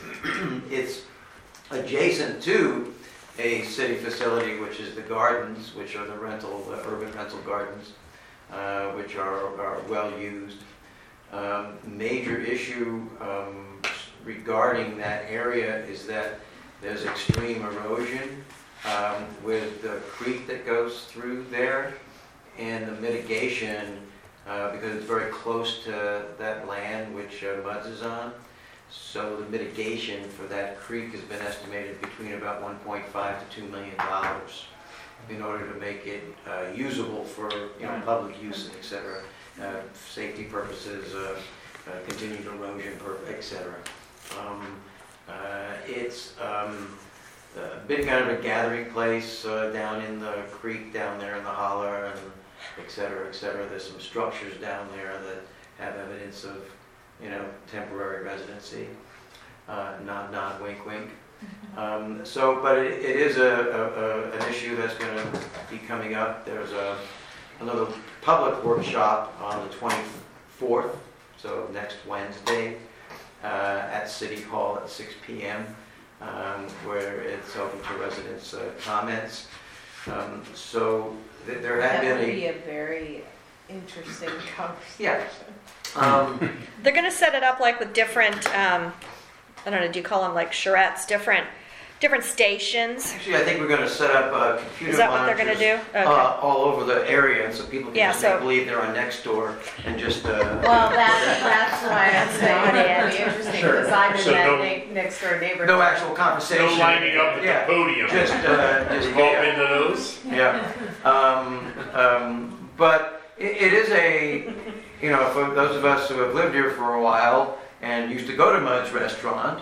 It's adjacent to a city facility, which is the gardens, which are the rental, the urban rental gardens, uh, which are, are well used. Um, major issue um, regarding that area is that there's extreme erosion um, with the creek that goes through there, and the mitigation, uh, because it's very close to that land which uh, Muds is on. So the mitigation for that creek has been estimated between about one point five to two million dollars in order to make it uh, usable for, you know, public use, et cetera, uh, safety purposes, uh, uh, continued erosion, et cetera. Um, uh, it's um, uh, been kind of a gathering place uh, down in the creek, down there in the holler, and et cetera, et cetera. There's some structures down there that have evidence of, you know, temporary residency, uh, nod, nod, wink, wink. Um, so, but it, it is a, a, a, an issue that's going to be coming up. There's a, another public workshop on the twenty-fourth, so next Wednesday, uh, at City Hall at six p m, um, where it's open to residents' uh, comments. Um, so th there had That been would a... be a very interesting conversation. Yeah. Um, They're going to set it up like with different, um, I don't know, do you call them like charrettes, different different stations? Actually, I think we're going to set up uh, computer Is that what they're going to monitors, do? Okay. uh, all over the area, so people can Yeah, just so- make believe they're on Nextdoor and just... Uh, Well, that's, that's why I'm saying not it would be interesting, Sure. because I'm in So that no- ne- next door neighborhood. no actual conversation. No lining up at Yeah, the podium. just... Uh, just We've all yeah. been to those. Yeah. Um, um, but it, it is a, you know, for those of us who have lived here for a while and used to go to Mud's restaurant,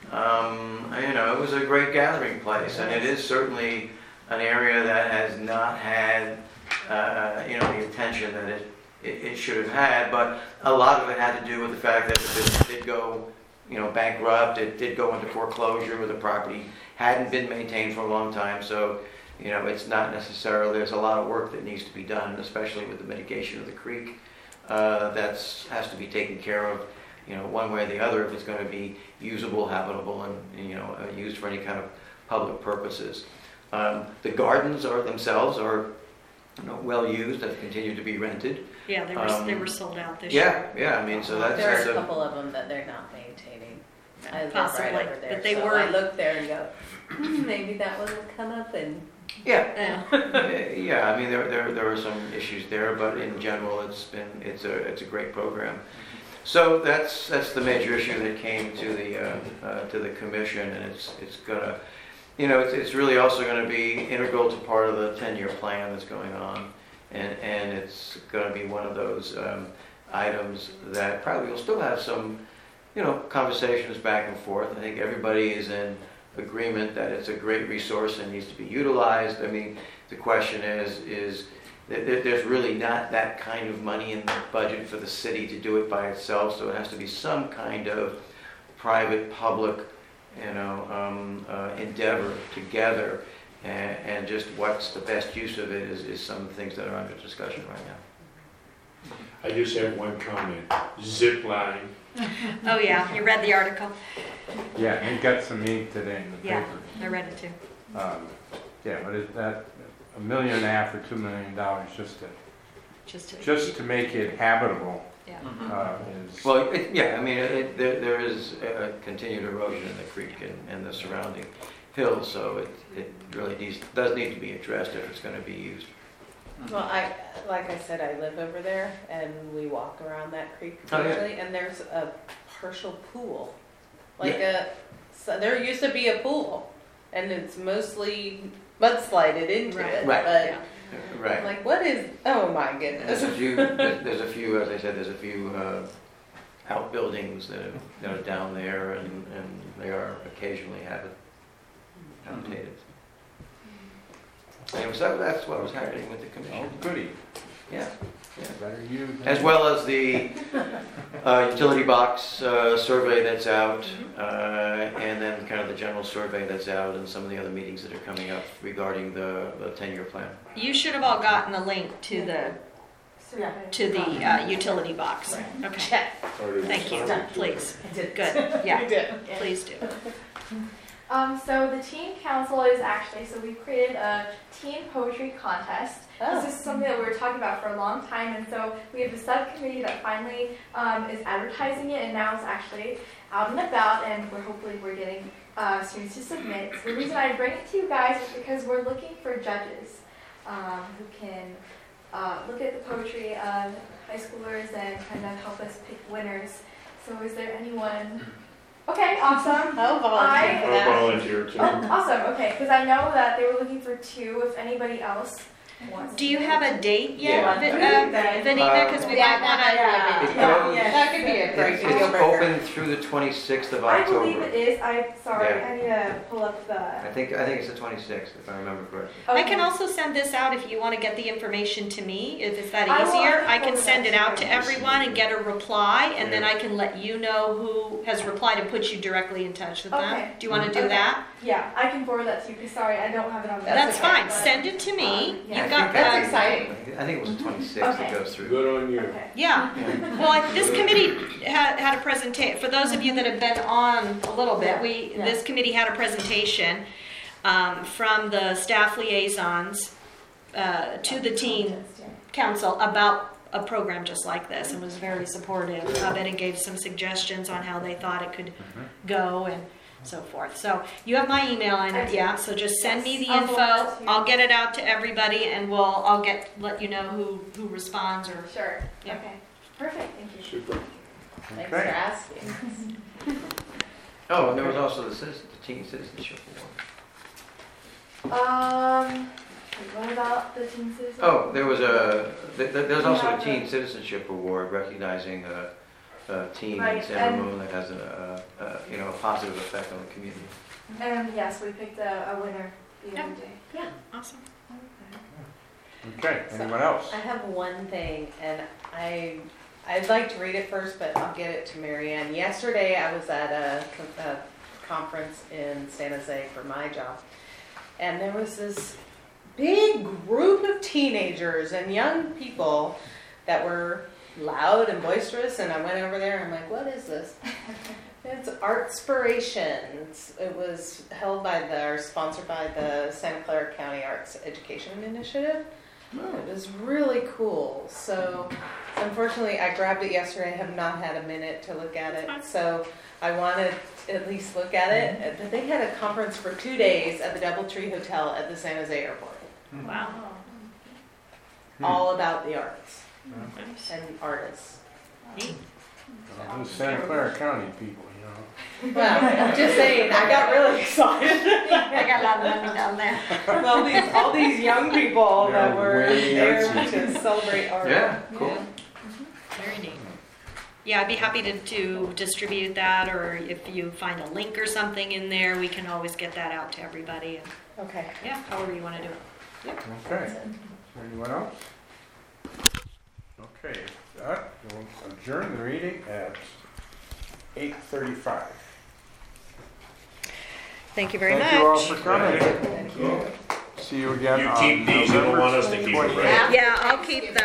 um, you know, it was a great gathering place, and it is certainly an area that has not had, uh, you know, the attention that it, it, it should have had, but a lot of it had to do with the fact that the business did go, you know, bankrupt, it did go into foreclosure, where the property hadn't been maintained for a long time, so, you know, it's not necessarily, there's a lot of work that needs to be done, especially with the mitigation of the creek. Uh, that's, has to be taken care of, you know, one way or the other, if it's going to be usable, habitable, and, you know, uh, used for any kind of public purposes. Um, the gardens are themselves are, you know, well used, have continued to be rented. Yeah, they were, Um, they were sold out this Yeah, year. yeah, I mean, so that's, There that's are a a, couple of them that they're not maintaining. I live Possibly, right over there, but they so were- I look there and go, hmm, maybe that one will come up and. yeah, Yeah. yeah, I mean, there, there, there are some issues there, but in general, it's been, it's a, it's a great program. So that's, that's the major issue that came to the, uh, uh, to the commission, and it's, it's gonna, you know, it's, it's really also gonna be integral to part of the ten-year plan that's going on, and, and it's gonna be one of those, um, items that probably will still have some, you know, conversations back and forth. I think everybody is in agreement that it's a great resource and needs to be utilized. I mean, the question is, is that there- there's really not that kind of money in the budget for the city to do it by itself, so it has to be some kind of private, public, you know, um, uh, endeavor together. And, and just what's the best use of it is, is some of the things that are under discussion right now. I just have one comment. Zip line. Oh, yeah, you read the article. Yeah, and got some ink today in the Yeah. paper. I read it too. Um, Yeah, what is that, a million and a half or two million dollars just to, Just to. just to make it habitable Yeah. uh, is. Well, it, yeah, I mean, it, there, there is a continued erosion in the creek and, and the surrounding hills, so it, it really needs, does need to be addressed if it's gonna be used. Well, I, like I said, I live over there and we walk around that creek Oh, yeah. occasionally and there's a partial pool. Like a, so there used to be a pool and it's mostly mudslided into Right. it. Right. But Yeah. I'm Right. like, what is, oh my And goodness. there's a few, there's there's a few, as I said, there's a few uh, outbuildings that are, that are down there and, and they are occasionally habit, habitated. And so that's what was happening with the Oh, commission. goody. Yeah. Better you. than- As well as the uh, utility box uh, survey that's out, uh, and then kind of the general survey that's out, and some of the other meetings that are coming up regarding the the ten-year plan. You should have all gotten a link to the, Yeah. to the uh, utility box. Okay. Check. Thank you, please. I did. Good, You yeah, did. please do. Um, so the teen council is actually, so we created a teen poetry contest. Oh. This is something that we were talking about for a long time, and so we have the subcommittee that finally um, is advertising it, and now it's actually out and about, and we're hopefully we're getting uh, students to submit. So the reason I bring it to you guys is because we're looking for judges um, who can uh, look at the poetry of high schoolers and kind of help us pick winners. So is there anyone? Okay, awesome. I'll volunteer for I'll that. volunteer too. Oh, awesome. Okay, because I know that they were looking for two. If anybody else wants. Do you have a date yet, Yeah. Vi- Yeah. uh, Vanita? Because we might want to. Yeah. It Yeah. goes- Yeah. That could be a great It's deal it's breaker. open through the twenty-sixth of I believe October. it is. I'm sorry. Yeah. I need to pull up the. I think, I think it's the twenty-sixth, if I remember correctly. I can Okay. also send this out if you want to get the information to me, if it's that I will- easier. I I can can forward send that it to out to you. everyone and get a reply, and then Yeah. I can let you know who has replied and put you directly in touch with them. Okay. Do you want to do Okay. that? Yeah, I can forward that to you. Because sorry, I don't have it on. the That's okay, fine. but- Send it to me. Um, yeah. I You've think got, That's uh, exciting. I think it was the twenty-sixth that Okay. goes through. Good on you. Okay. yeah. Well, I- this committee had, had a presentation, for those of you that have been on a little bit, Yeah, we, yeah. this committee had a presentation um, from the staff liaisons uh, to the teen council about a program just like this, and was very supportive of it and gave some suggestions on how they thought it could go and so forth. So you have my email on I it, do. yeah, so just send me the Yes, I'll info. forward that to you. I'll get it out to everybody, and we'll, I'll get, let you know who, who responds or. Sure. Yeah. Okay. Perfect. Thank you. Super. Thanks for Okay. asking. Oh, and there was also the citizen, the teen citizenship award. Um. wait, What about the teen citizen? Oh, there was a, th- th- there's also a Yeah, teen the- citizenship award recognizing a, a teen in Right, San and- Ramon that has a, a, a, you know, a positive effect on the community. And yes, we picked a, a winner the Yeah. other day. Yeah, awesome. Okay, anyone else? I have one thing, and I, I'd like to read it first, but I'll get it to Marianne. Yesterday, I was at a, con- a conference in San Jose for my job, and there was this big group of teenagers and young people that were loud and boisterous, and I went over there, and I'm like, what is this? It's Artspirations. It was held by the, or sponsored by the Santa Clara County Arts Education Initiative. It was really cool. So, unfortunately, I grabbed it yesterday. I have not had a minute to look at it. So, I wanted to at least look at it. But they had a conference for two days at the Doubletree Hotel at the San Jose Airport, Wow. all about the arts Nice. and artists. Neat. Well, those Santa Clara County people, you know. Well, I'm just saying, I got really excited. I got a lot of money down there. all these, all these young people that They're were way there artsy. to celebrate art. Yeah, cool. Yeah. Very neat. Yeah, I'd be happy to, to distribute that, or if you find a link or something in there, we can always get that out to everybody. Okay. Yeah, however you want to do it. Okay. Is there anyone else? Okay, if that, we'll adjourn the meeting at eight thirty-five. Thank you very much. Thank you all for coming. Thank See you again You on keep these, you don't November want us to keep them, right? Yeah, I'll keep them.